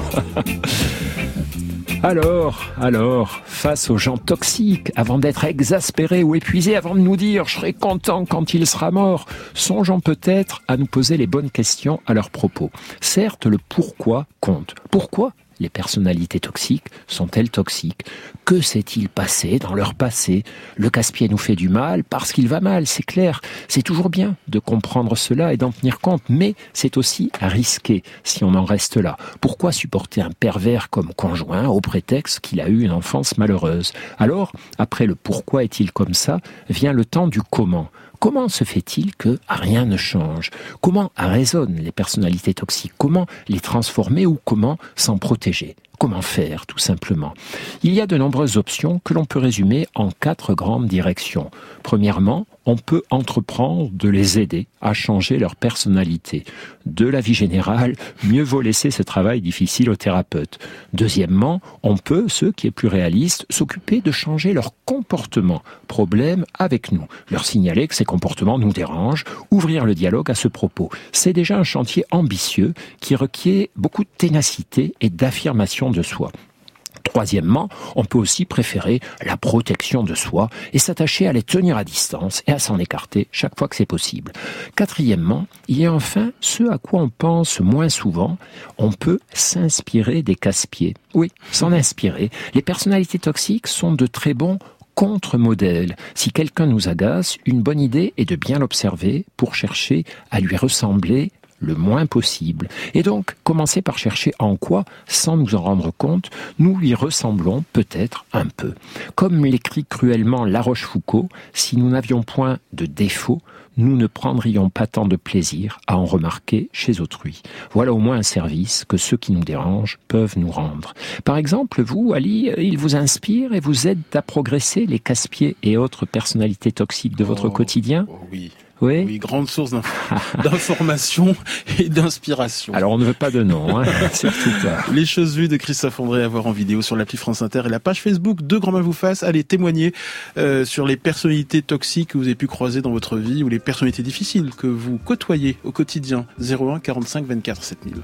Alors, alors, face aux gens toxiques, avant d'être exaspérés ou épuisés, avant de nous dire « je serai content quand il sera mort », songeons peut-être à nous poser les bonnes questions à leur propos. Certes, le pourquoi compte. Pourquoi les personnalités toxiques sont-elles toxiques? Que s'est-il passé dans leur passé? Le casse-pied nous fait du mal parce qu'il va mal, c'est clair. C'est toujours bien de comprendre cela et d'en tenir compte, mais c'est aussi risqué si on en reste là. Pourquoi supporter un pervers comme conjoint au prétexte qu'il a eu une enfance malheureuse? Alors, après le pourquoi est-il comme ça, vient le temps du comment. Comment se fait-il que rien ne change? Comment résonnent les personnalités toxiques? Comment les transformer ou comment s'en protéger? Comment faire, tout simplement? Il y a de nombreuses options que l'on peut résumer en quatre grandes directions. Premièrement, on peut entreprendre de les aider à changer leur personnalité. De la vie générale, mieux vaut laisser ce travail difficile au thérapeute. Deuxièmement, on peut, ce qui est plus réaliste, s'occuper de changer leur comportement. Problème avec nous. Leur signaler que ces comportements nous dérangent, ouvrir le dialogue à ce propos. C'est déjà un chantier ambitieux qui requiert beaucoup de ténacité et d'affirmation de soi. Troisièmement, on peut aussi préférer la protection de soi et s'attacher à les tenir à distance et à s'en écarter chaque fois que c'est possible. Quatrièmement, il y a enfin ce à quoi on pense moins souvent, on peut s'inspirer des casse-pieds. Oui, s'en inspirer. Les personnalités toxiques sont de très bons contre-modèle. Si quelqu'un nous agace, une bonne idée est de bien l'observer pour chercher à lui ressembler le moins possible. Et donc, commencer par chercher en quoi, sans nous en rendre compte, nous lui ressemblons peut-être un peu. Comme l'écrit cruellement La Rochefoucauld, si nous n'avions point de défaut, nous ne prendrions pas tant de plaisir à en remarquer chez autrui. Voilà au moins un service que ceux qui nous dérangent peuvent nous rendre. Par exemple, vous, Ali, il vous inspire et vous aide à progresser les casse-pieds et autres personnalités toxiques de votre oh, quotidien? oh oui. Oui. oui, grande source d'information et d'inspiration. Alors on ne veut pas de nom, hein, surtout pas. Les choses vues de Christophe André à voir en vidéo sur l'appli France Inter et la page Facebook de Grand Mal vous fasse. Allez témoigner euh, sur les personnalités toxiques que vous avez pu croiser dans votre vie ou les personnalités difficiles que vous côtoyez au quotidien. zéro un quarante-cinq vingt-quatre sept mille.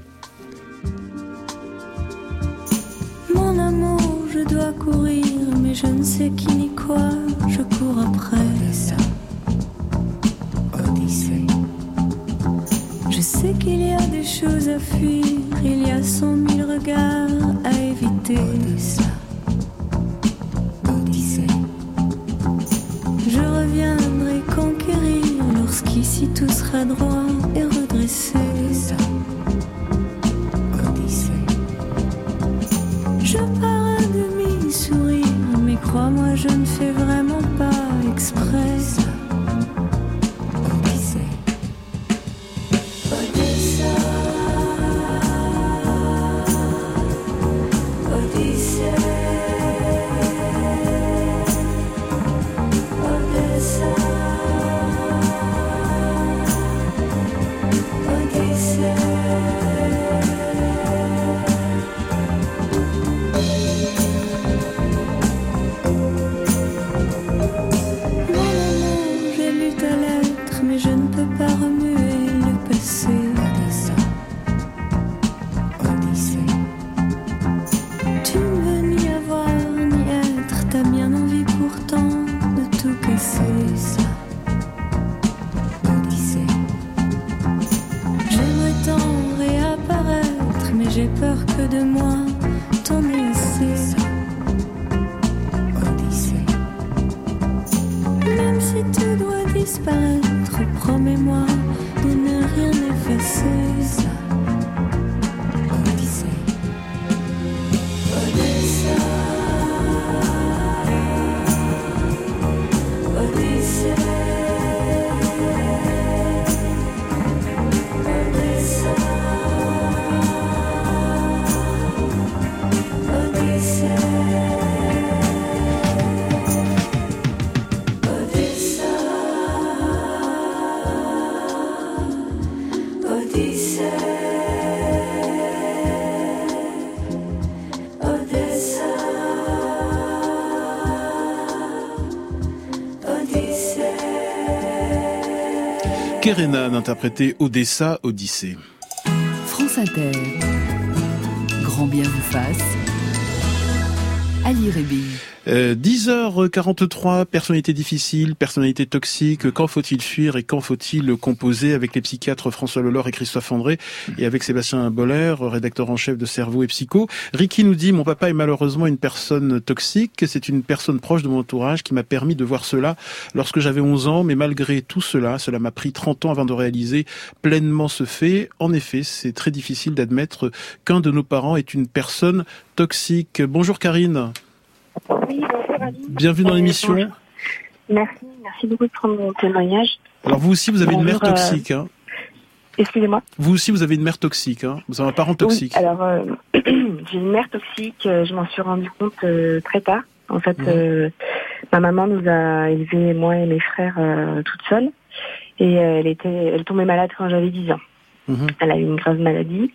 Mon amour, je dois courir, mais je ne sais qui ni quoi. Je cours après ça. Je sais qu'il y a des choses à fuir, il y a cent mille regards à éviter. Je reviendrai conquérir lorsqu'ici tout sera droit et redressé. Je pars à demi-sourire, mais crois-moi, je ne fais vraiment pas exprès. n'ai peur que de moi, t'en es assez. Odyssée. Même si tu dois disparaître, promets-moi de ne rien effacer. Odyssée. Odessa. Odyssée. Kerenan interprétait Odessa, Odyssée. France Inter. Grand bien vous fasse. Ali Rébi. Euh, dix heures quarante-trois, personnalité difficile, personnalité toxique, quand faut-il fuir et quand faut-il composer, avec les psychiatres François Lelore et Christophe André, et avec Sébastien Boller, rédacteur en chef de Cerveau et Psycho. Ricky nous dit: mon papa est malheureusement une personne toxique, c'est une personne proche de mon entourage qui m'a permis de voir cela lorsque j'avais onze ans, mais malgré tout cela, cela m'a pris trente ans avant de réaliser pleinement ce fait. En effet, c'est très difficile d'admettre qu'un de nos parents est une personne toxique. Bonjour Karine. Oui, bonjour Ali. Bienvenue dans euh, l'émission. Bonjour. Merci, merci beaucoup de prendre mon témoignage. Alors vous aussi, vous avez bonjour, une mère toxique. Hein. Excusez-moi. Vous aussi, vous avez une mère toxique. Hein. Vous avez un parent toxique. Oui, alors, euh, j'ai une mère toxique. Je m'en suis rendu compte euh, très tard. En fait, mmh. euh, ma maman nous a élevés, moi et mes frères, euh, toutes seules. Et euh, elle était, elle tombait malade quand j'avais dix ans. Mmh. Elle a eu une grave maladie.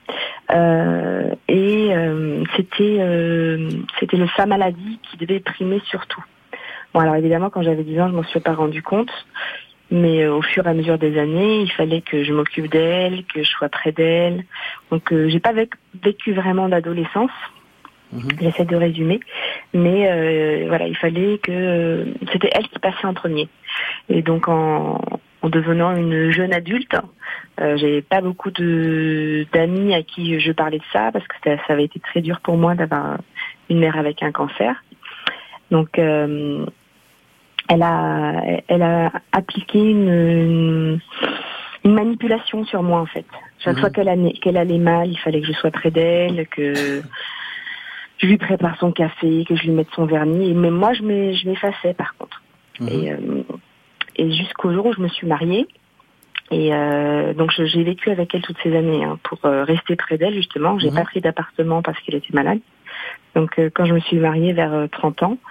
Euh, et euh, c'était euh, c'était le sa maladie qui devait primer sur tout. Bon, alors évidemment, quand j'avais dix ans, je m'en suis pas rendu compte, mais euh, au fur et à mesure des années, il fallait que je m'occupe d'elle, que je sois près d'elle. Donc, euh, j'ai pas vécu vraiment d'adolescence. Mmh. J'essaie de résumer, mais euh, voilà, il fallait que euh, c'était elle qui passait en premier. Et donc, en En devenant une jeune adulte, euh, j'avais pas beaucoup de d'amis à qui je parlais de ça parce que ça avait été très dur pour moi d'avoir une mère avec un cancer. Donc, euh, elle a elle a appliqué une, une une manipulation sur moi en fait. Chaque mmh. fois qu'elle allait qu'elle allait mal, il fallait que je sois près d'elle, que je lui prépare son café, que je lui mette son vernis. Mais moi, je m'e- je m'effaçais par contre. Mmh. Et euh, Et jusqu'au jour où je me suis mariée. Et euh, donc je, j'ai vécu avec elle toutes ces années hein, pour euh, rester près d'elle justement. J'ai mmh. pas pris d'appartement parce qu'elle était malade. Donc euh, quand je me suis mariée vers euh, trente ans,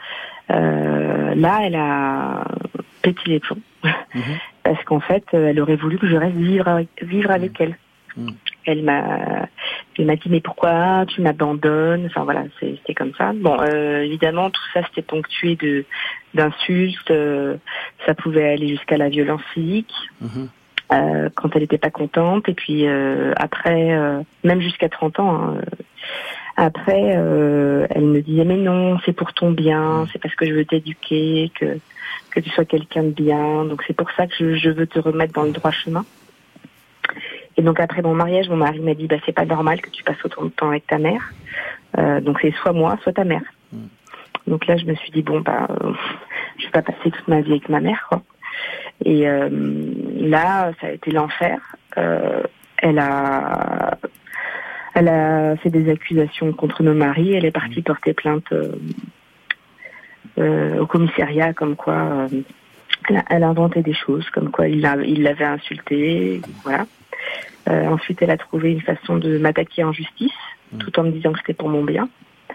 euh, là elle a pété les plombs. Mmh. Parce qu'en fait, elle aurait voulu que je reste vivre, vivre avec elle. Mmh. Elle m'a, elle m'a dit mais pourquoi tu m'abandonnes? Enfin voilà, c'est, c'était comme ça. Bon, euh, évidemment tout ça c'était ponctué de d'insultes. Euh, ça pouvait aller jusqu'à la violence physique mmh. euh, quand elle n'était pas contente. Et puis euh, après, euh, même jusqu'à trente ans. Hein, euh, après, euh, elle me disait mais non, c'est pour ton bien, c'est parce que je veux t'éduquer, que que tu sois quelqu'un de bien. Donc c'est pour ça que je, je veux te remettre dans le droit chemin. Et donc après mon mariage, mon mari m'a dit bah c'est pas normal que tu passes autant de temps avec ta mère. Euh, donc c'est soit moi, soit ta mère. Mmh. Donc là je me suis dit bon bah euh, je vais pas passer toute ma vie avec ma mère quoi. Et euh, là ça a été l'enfer. Euh, elle a elle a fait des accusations contre nos maris. Elle est partie mmh. porter plainte euh, euh, au commissariat comme quoi euh, elle, a, elle a inventé des choses comme quoi il, a, il l'avait insultée. Voilà. Euh, ensuite, elle a trouvé une façon de m'attaquer en justice, mmh. tout en me disant que c'était pour mon bien,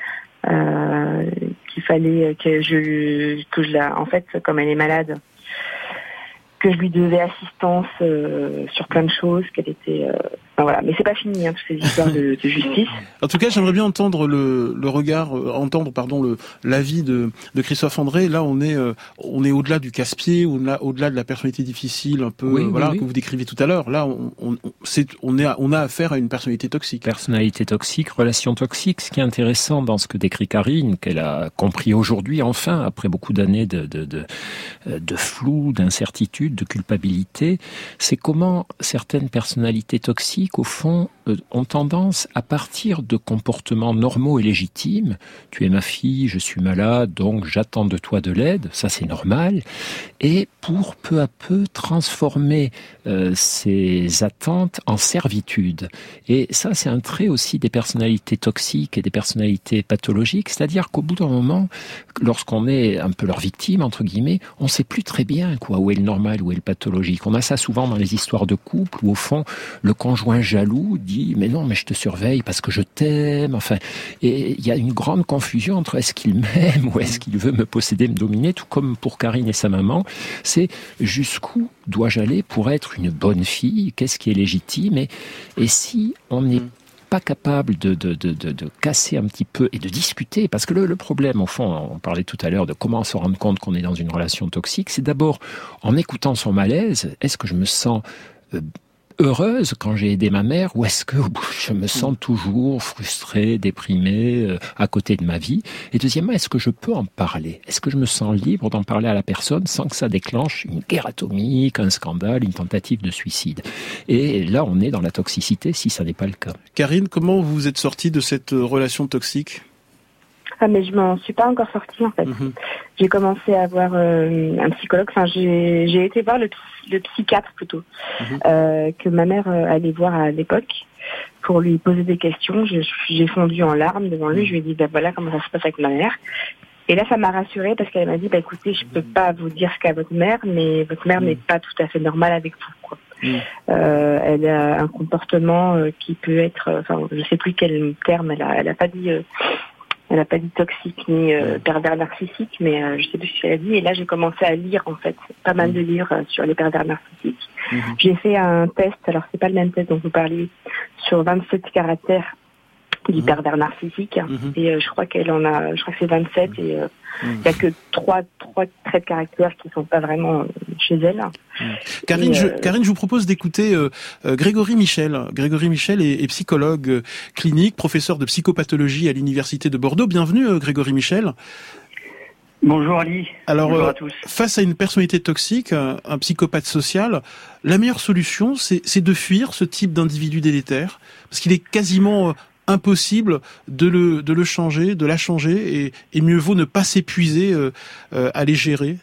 euh, qu'il fallait que je, que je la, en fait, comme elle est malade, que je lui devais assistance euh, sur plein de choses, qu'elle était, euh, enfin, voilà. Mais c'est pas fini, hein, toutes ces histoires de, de justice. En tout cas, j'aimerais bien entendre le, le regard, euh, entendre, pardon, le l'avis de, de Christophe André. Là, on est, euh, on est au-delà du casse-pied, au-delà, au-delà de la personnalité difficile, un peu, oui, euh, voilà, oui, oui. que vous décrivez tout à l'heure. Là, on, on, c'est, on est, à, on a affaire à une personnalité toxique. Personnalité toxique, relation toxique. Ce qui est intéressant dans ce que décrit Karine, qu'elle a compris aujourd'hui, enfin, après beaucoup d'années de, de, de, de flou, d'incertitude, de culpabilité, c'est comment certaines personnalités toxiques toxiques, au fond, euh, ont tendance, à partir de comportements normaux et légitimes, tu es ma fille, je suis malade, donc j'attends de toi de l'aide, ça c'est normal, et pour peu à peu transformer euh, ces attentes en servitude. Et ça, c'est un trait aussi des personnalités toxiques et des personnalités pathologiques, c'est-à-dire qu'au bout d'un moment, lorsqu'on est un peu leur victime, entre guillemets, on ne sait plus très bien quoi, où est le normal, où est le pathologique. On a ça souvent dans les histoires de couple, où au fond, le conjoint jaloux dit « mais non, mais je te surveille parce que je t'aime ». Enfin, et il y a une grande confusion entre est-ce qu'il m'aime ou est-ce qu'il veut me posséder, me dominer, tout comme pour Karine et sa maman. C'est jusqu'où dois-je aller pour être une bonne fille, qu'est-ce qui est légitime, et, et si on n'est pas capable de, de, de, de, de casser un petit peu et de discuter, parce que le, le problème, au fond, on parlait tout à l'heure de comment se rendre compte qu'on est dans une relation toxique, c'est d'abord, en écoutant son malaise, est-ce que je me sens euh, heureuse quand j'ai aidé ma mère, ou est-ce que je me sens toujours frustrée, déprimée, euh, à côté de ma vie? Et deuxièmement, est-ce que je peux en parler? Est-ce que je me sens libre d'en parler à la personne sans que ça déclenche une guerre atomique, un scandale, une tentative de suicide? Et là, on est dans la toxicité si ça n'est pas le cas. Karine, comment vous êtes sortie de cette relation toxique? Ah, mais je m'en suis pas encore sortie, en fait. Mmh. J'ai commencé à voir euh, un psychologue, enfin, j'ai, j'ai été voir le, le psychiatre, plutôt, mmh. euh, que ma mère euh, allait voir à l'époque, pour lui poser des questions. Je, j'ai fondu en larmes devant lui, je lui ai dit, bah voilà comment ça se passe avec ma mère. Et là, ça m'a rassurée, parce qu'elle m'a dit, bah écoutez, je peux pas vous dire ce qu'a votre mère, mais votre mère mmh. n'est pas tout à fait normale avec vous, quoi. Mmh. Euh, elle a un comportement euh, qui peut être, enfin, je sais plus quel terme, elle a, elle a pas dit... Euh, Elle n'a pas dit toxique ni euh, pervers narcissique, mais euh, je sais plus ce qu'elle a dit. Et là, j'ai commencé à lire, en fait, pas mal de livres euh, sur les pervers narcissiques. Mmh. J'ai fait un test, alors c'est pas le même test dont vous parliez, sur vingt-sept caractères du mmh. pervers narcissique. Mmh. Et euh, je crois qu'elle en a, je crois que c'est vingt-sept, et euh, il mmh. y a que trois, trois traits de caractère qui sont pas vraiment euh, chez elle. Mmh. Karine, et, euh, je, Karine, je vous propose d'écouter euh, euh, Grégory Michel. Grégory Michel est, est psychologue euh, clinique, professeur de psychopathologie à l'université de Bordeaux. Bienvenue, euh, Grégory Michel. Bonjour Ali. Alors, Bonjour euh, à tous. Face à une personnalité toxique, un, un psychopathe social, la meilleure solution, c'est, c'est de fuir ce type d'individu délétère, parce qu'il est quasiment euh, impossible de le, de le changer, de la changer, et, et mieux vaut ne pas s'épuiser euh, euh, à les gérer.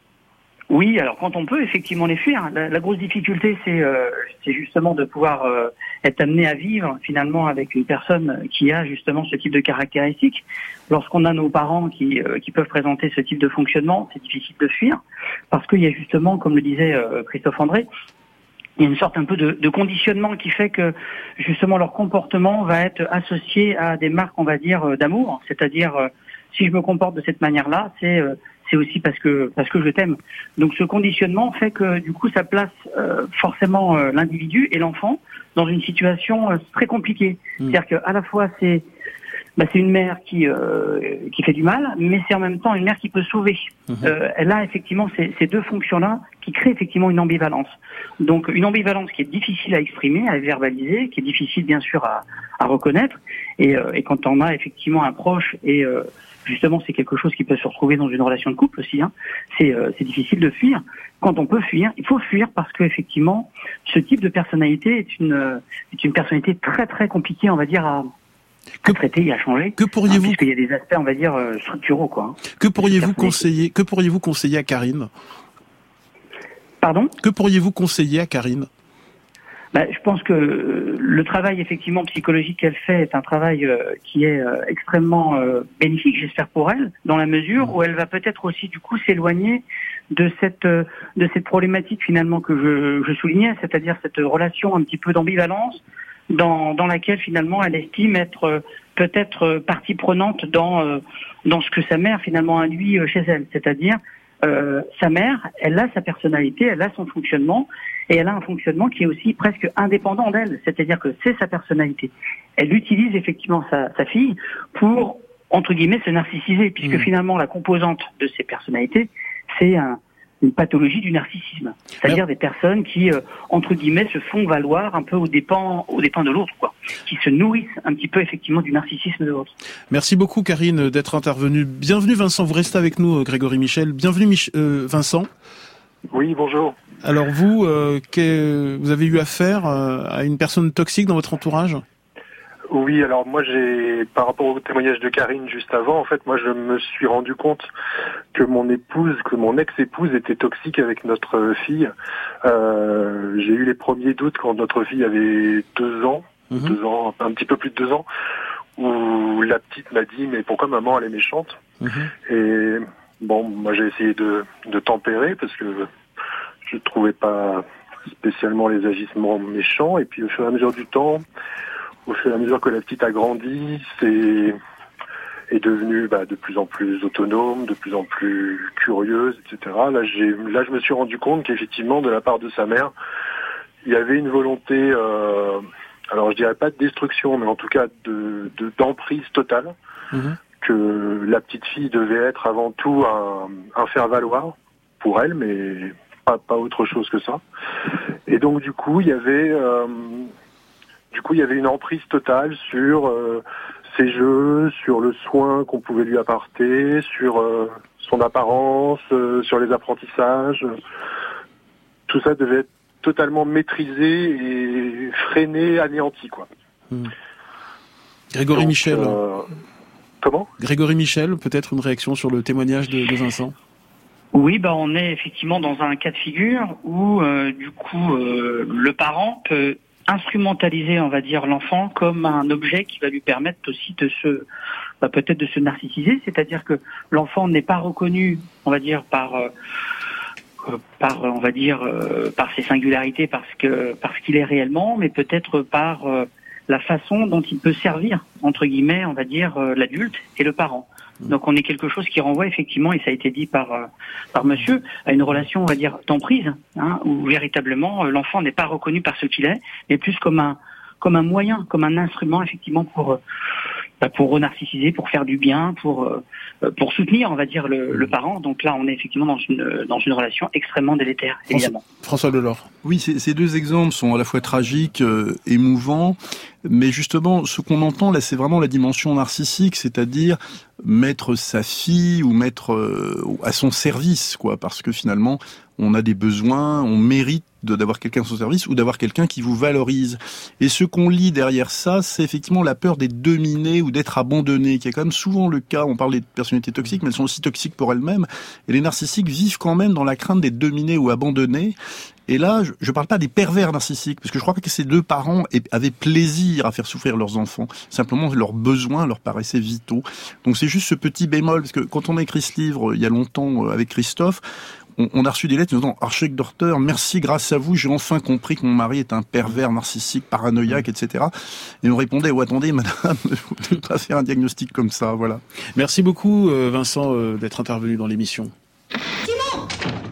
Oui, alors quand on peut effectivement les fuir, la, la grosse difficulté c'est, euh, c'est justement de pouvoir euh, être amené à vivre finalement avec une personne qui a justement ce type de caractéristiques. Lorsqu'on a nos parents qui, euh, qui peuvent présenter ce type de fonctionnement, c'est difficile de fuir, parce qu'il y a justement, comme le disait euh, Christophe André, il y a une sorte un peu de, de conditionnement qui fait que justement leur comportement va être associé à des marques, on va dire, d'amour. C'est-à-dire, euh, si je me comporte de cette manière-là, c'est euh, c'est aussi parce que parce que je t'aime. Donc ce conditionnement fait que du coup ça place euh, forcément euh, l'individu et l'enfant dans une situation euh, très compliquée. Mmh. C'est-à-dire qu'à la fois c'est bah, c'est une mère qui euh, qui fait du mal, mais c'est en même temps une mère qui peut sauver. Mmh. Euh, elle a effectivement ces, ces deux fonctions-là qui créent effectivement une ambivalence. Donc une ambivalence qui est difficile à exprimer, à verbaliser, qui est difficile bien sûr à, à reconnaître. Et, euh, et quand on a effectivement un proche et euh, justement c'est quelque chose qui peut se retrouver dans une relation de couple aussi, hein, c'est, euh, c'est difficile de fuir. Quand on peut fuir, il faut fuir parce que effectivement ce type de personnalité est une est une personnalité très très compliquée, on va dire à Que traiter, à changer. Que pourriez-vous, hein, puisqu'il y a des aspects, on va dire, structuraux, quoi. Que pourriez-vous conseiller, que pourriez-vous conseiller à Karine? Pardon? Que pourriez-vous conseiller à Karine? Bah, je pense que le travail effectivement psychologique qu'elle fait est un travail euh, qui est euh, extrêmement euh, bénéfique, j'espère pour elle, dans la mesure où elle va peut-être aussi du coup s'éloigner de cette euh, de cette problématique finalement que je, je soulignais, c'est-à-dire cette relation un petit peu d'ambivalence dans dans laquelle finalement elle estime être euh, peut-être euh, partie prenante dans euh, dans ce que sa mère finalement induit euh, chez elle, c'est-à-dire Euh, sa mère, elle a sa personnalité, elle a son fonctionnement, et elle a un fonctionnement qui est aussi presque indépendant d'elle, c'est-à-dire que c'est sa personnalité. Elle utilise effectivement sa, sa fille pour, entre guillemets, se narcissiser, puisque mmh. finalement la composante de ces personnalités, c'est un, une pathologie du narcissisme, c'est-à-dire ouais. des personnes qui, euh, entre guillemets, se font valoir un peu aux dépens, aux dépens de l'autre, quoi, qui se nourrissent un petit peu effectivement du narcissisme de l'autre. Merci beaucoup Karine d'être intervenue. Bienvenue Vincent, vous restez avec nous Grégory Michel. Bienvenue Mich- euh, Vincent. Oui, bonjour. Alors vous, euh, que, vous avez eu affaire euh, à une personne toxique dans votre entourage ? Oui, alors moi j'ai, par rapport au témoignage de Karine juste avant, en fait moi je me suis rendu compte que mon épouse, que mon ex-épouse était toxique avec notre fille. Euh, j'ai eu les premiers doutes quand notre fille avait deux ans, mmh. deux ans, un petit peu plus de deux ans, où la petite m'a dit mais pourquoi maman elle est méchante ? mmh. Et bon, moi j'ai essayé de, de tempérer parce que je trouvais pas spécialement les agissements méchants, et puis au fur et à mesure du temps, au fur et à mesure que la petite a grandi, c'est est devenue bah, de plus en plus autonome, de plus en plus curieuse, et cetera. Là, j'ai, là, je me suis rendu compte qu'effectivement, de la part de sa mère, il y avait une volonté, euh, alors je dirais pas de destruction, mais en tout cas de, de d'emprise totale, mmh. que la petite fille devait être avant tout un, un faire-valoir pour elle, mais pas, pas autre chose que ça. Et donc, du coup, il y avait... Euh, Du coup, il y avait une emprise totale sur euh, ses jeux, sur le soin qu'on pouvait lui apporter, sur euh, son apparence, euh, sur les apprentissages. Tout ça devait être totalement maîtrisé et freiné, anéanti, quoi. Mmh. Grégory Donc, Michel. Euh, comment ? Grégory Michel, peut-être une réaction sur le témoignage de, de Vincent ? Oui, bah on est effectivement dans un cas de figure où euh, du coup euh, le parent peut instrumentaliser, on va dire, l'enfant comme un objet qui va lui permettre aussi de se, bah, peut-être de se narcissiser, c'est-à-dire que l'enfant n'est pas reconnu, on va dire, par, euh, par, on va dire, euh, par ses singularités, parce que, parce qu'il est réellement, mais peut-être par euh, la façon dont il peut servir, entre guillemets, on va dire, euh, l'adulte et le parent. Donc on est quelque chose qui renvoie effectivement, et ça a été dit par euh, par monsieur, à une relation, on va dire, d'emprise, hein, où véritablement euh, l'enfant n'est pas reconnu par ce qu'il est, mais plus comme un comme un moyen, comme un instrument effectivement pour euh, bah, pour renarcissiser, pour faire du bien, pour euh, pour soutenir, on va dire, le, le parent. Donc là, on est effectivement dans une dans une relation extrêmement délétère, évidemment. François Delors. Oui, ces, ces deux exemples sont à la fois tragiques, euh, émouvants, mais justement, ce qu'on entend là, c'est vraiment la dimension narcissique, c'est-à-dire mettre sa fille ou mettre euh, à son service, quoi, parce que finalement, on a des besoins, on mérite de, d'avoir quelqu'un à son service ou d'avoir quelqu'un qui vous valorise. Et ce qu'on lit derrière ça, c'est effectivement la peur d'être dominé ou d'être abandonné, qui est quand même souvent le cas. On parle des personnalités toxiques, mais elles sont aussi toxiques pour elles-mêmes. Et les narcissiques vivent quand même dans la crainte d'être dominés ou abandonnés. Et là, je ne parle pas des pervers narcissiques, parce que je crois que ces deux parents avaient plaisir à faire souffrir leurs enfants. Simplement, leurs besoins leur paraissaient vitaux. Donc c'est juste ce petit bémol, parce que quand on a écrit ce livre il y a longtemps avec Christophe, on, on a reçu des lettres nous disant « Archevêque Dorteur, merci, grâce à vous, j'ai enfin compris que mon mari est un pervers narcissique, paranoïaque, et cetera » Et on répondait « Oh, attendez, madame, vous ne pouvez pas faire un diagnostic comme ça, voilà. » Merci beaucoup, Vincent, d'être intervenu dans l'émission. Simon,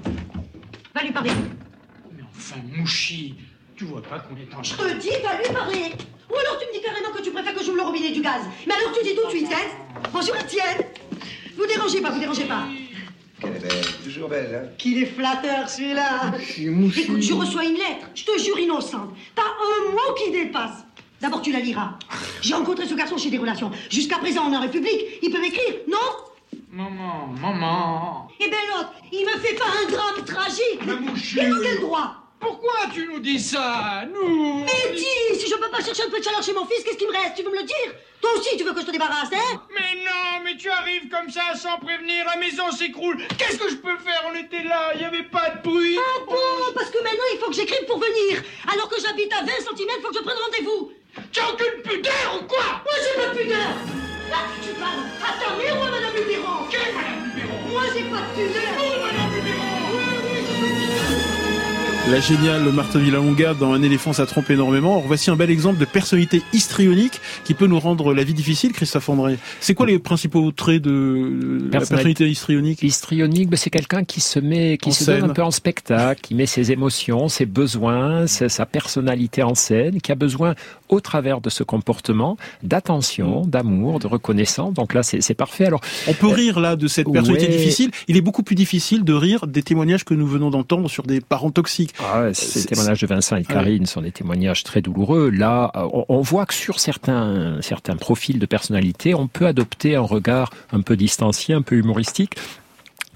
va lui parler. Enfin, Mouchi, tu vois pas qu'on est en... Je te dis, va lui parler. Ou alors tu me dis carrément que tu préfères que j'ouvre le robinet du gaz. Mais alors tu dis tout de suite, hein. Bonjour Étienne. Vous dérangez pas, vous dérangez pas. Quelle est belle, toujours belle, hein. Qu'il est flatteur celui-là. Écoute, je reçois une lettre, je te jure innocente. Pas un mot qui dépasse. D'abord tu la liras. J'ai rencontré ce garçon chez des relations. Jusqu'à présent en République, il peut m'écrire, non? Maman, maman. Eh ben l'autre, il me fait pas un drame tragique. Mais Mouchi. Il a quel droit? Pourquoi tu nous dis ça? Nous... Mais dis, si je peux pas chercher un peu de chaleur chez mon fils, qu'est-ce qui me reste? Tu veux me le dire? Toi aussi, tu veux que je te débarrasse, hein? Mais non, mais tu arrives comme ça sans prévenir, la maison s'écroule. Qu'est-ce que je peux faire? On était là, il y avait pas de bruit. Ah bon? Parce que maintenant, il faut que j'écrive pour venir. Alors que j'habite à vingt centimètres, il faut que je prenne rendez-vous. Tu as aucune pudeur ou quoi? Moi, j'ai pas de pudeur. Là, tu parles à ta mère ou à Madame Luberon? Quelle Madame Luberon? Moi, j'ai pas de pudeur. Oh, Madame Luberon. Oui, oui, j'ai pas de pudeur. La géniale Marthe Villalonga dans Un éléphant ça trompe énormément. Alors voici un bel exemple de personnalité histrionique qui peut nous rendre la vie difficile, Christophe André. C'est quoi les principaux traits de la personnalité histrionique? Histrionique, ben c'est quelqu'un qui se met, qui en se scène. donne un peu en spectacle, qui met ses émotions, ses besoins, sa, sa personnalité en scène, qui a besoin, au travers de ce comportement, d'attention, d'amour, de reconnaissance. Donc là, c'est, c'est parfait. Alors, on peut euh, rire là de cette personnalité ouais. difficile. Il est beaucoup plus difficile de rire des témoignages que nous venons d'entendre sur des parents toxiques. Ah ouais, ces témoignages de Vincent et Karine ouais. sont des témoignages très douloureux. Là, on, on voit que sur certains, certains profils de personnalité, on peut adopter un regard un peu distancié, un peu humoristique.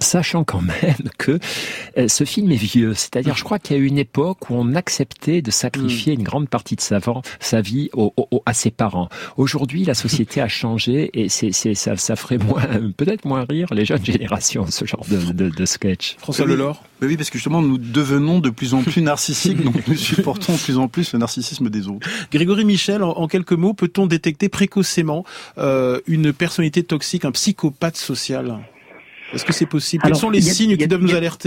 sachant quand même que euh, ce film est vieux. C'est-à-dire, je crois qu'il y a eu une époque où on acceptait de sacrifier mmh. une grande partie de sa, sa vie au, au, à ses parents. Aujourd'hui, la société a changé et c'est, c'est, ça, ça ferait moins, peut-être moins rire les jeunes générations, ce genre de, de, de sketch. François Lelore. Oui, oui, parce que justement, nous devenons de plus en plus narcissiques, donc nous supportons de plus en plus le narcissisme des autres. Grégory Michel, en, en quelques mots, peut-on détecter précocement euh, une personnalité toxique, un psychopathe social ? Est-ce que c'est possible ? Quels Alors, sont les a, signes a, qui doivent nous alerter ?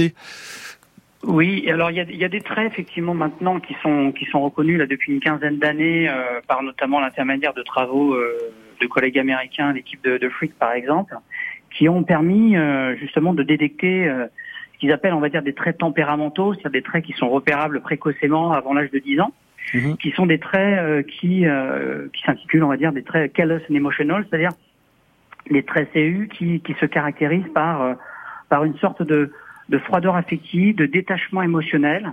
Oui, alors il y a, y a des traits effectivement maintenant qui sont qui sont reconnus là depuis une quinzaine d'années euh, par notamment l'intermédiaire de travaux euh, de collègues américains, l'équipe de, de Freak par exemple, qui ont permis euh, justement de détecter euh, ce qu'ils appellent, on va dire, des traits tempéramentaux, c'est-à-dire des traits qui sont repérables précocement avant l'âge de dix ans, mmh. qui sont des traits euh, qui euh, qui s'intitulent, on va dire, des traits callous and emotional, c'est-à-dire des traits C U qui qui se caractérisent par euh, par une sorte de de froideur affective, de détachement émotionnel,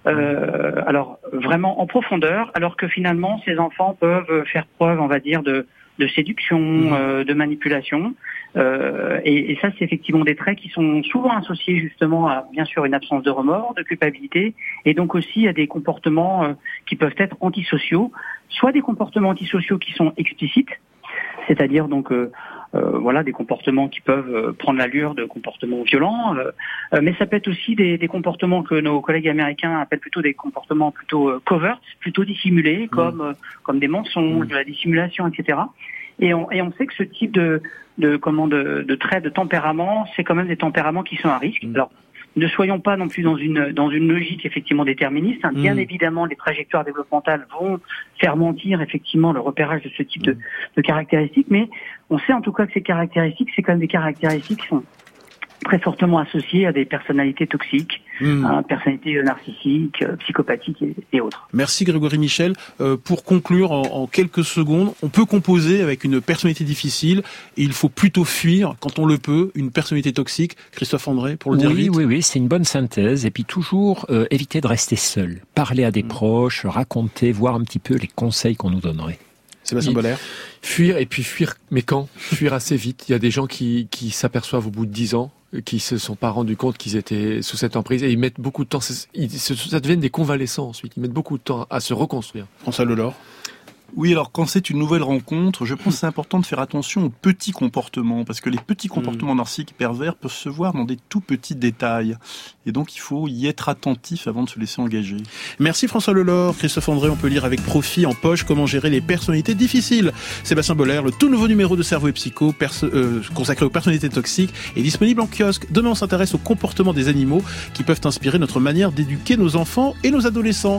euh, alors vraiment en profondeur, alors que finalement ces enfants peuvent faire preuve, on va dire, de, de séduction, mmh. euh, de manipulation, euh, et, et ça c'est effectivement des traits qui sont souvent associés justement à bien sûr une absence de remords, de culpabilité, et donc aussi à des comportements euh, qui peuvent être antisociaux, soit des comportements antisociaux qui sont explicites, c'est-à-dire donc euh, Euh, voilà, des comportements qui peuvent euh, prendre l'allure de comportements violents, euh, euh, mais ça peut être aussi des, des comportements que nos collègues américains appellent plutôt des comportements plutôt euh, covert, plutôt dissimulés, mmh. comme euh, comme des mensonges, mmh. de la dissimulation, et cetera. Et on et on sait que ce type de de comment de, de traits de tempérament, c'est quand même des tempéraments qui sont à risque. Mmh. Alors ne soyons pas non plus dans une dans une logique effectivement déterministe. Hein. Bien mmh. évidemment, les trajectoires développementales vont faire mentir effectivement le repérage de ce type mmh. de, de caractéristiques, mais on sait en tout cas que ces caractéristiques, c'est quand même des caractéristiques qui sont très fortement associées à des personnalités toxiques, mmh. à personnalités narcissiques, psychopathiques et, et autres. Merci Grégory Michel. Euh, pour conclure en, en quelques secondes, on peut composer avec une personnalité difficile et il faut plutôt fuir, quand on le peut, une personnalité toxique. Christophe André, pour le oui, dire vite. Oui, oui, c'est une bonne synthèse. Et puis toujours euh, éviter de rester seul. Parler à des mmh. proches, raconter, voir un petit peu les conseils qu'on nous donnerait. Sébastien Boller. Fuir, et puis fuir, mais quand ? Fuir assez vite. Il y a des gens qui, qui s'aperçoivent au bout de dix ans, qui se sont pas rendus compte qu'ils étaient sous cette emprise, et ils mettent beaucoup de temps, ils, ça devient des convalescents ensuite, ils mettent beaucoup de temps à se reconstruire. François Lelore. Oui, alors quand c'est une nouvelle rencontre, je pense que c'est important de faire attention aux petits comportements, parce que les petits comportements mmh. narcissiques pervers peuvent se voir dans des tout petits détails. Et donc il faut y être attentif avant de se laisser engager. Merci François Lelore. Christophe André, on peut lire avec profit en poche comment gérer les personnalités difficiles. Sébastien Boller, le tout nouveau numéro de Cerveau et Psycho perso- euh, consacré aux personnalités toxiques est disponible en kiosque. Demain on s'intéresse au comportement des animaux qui peuvent inspirer notre manière d'éduquer nos enfants et nos adolescents.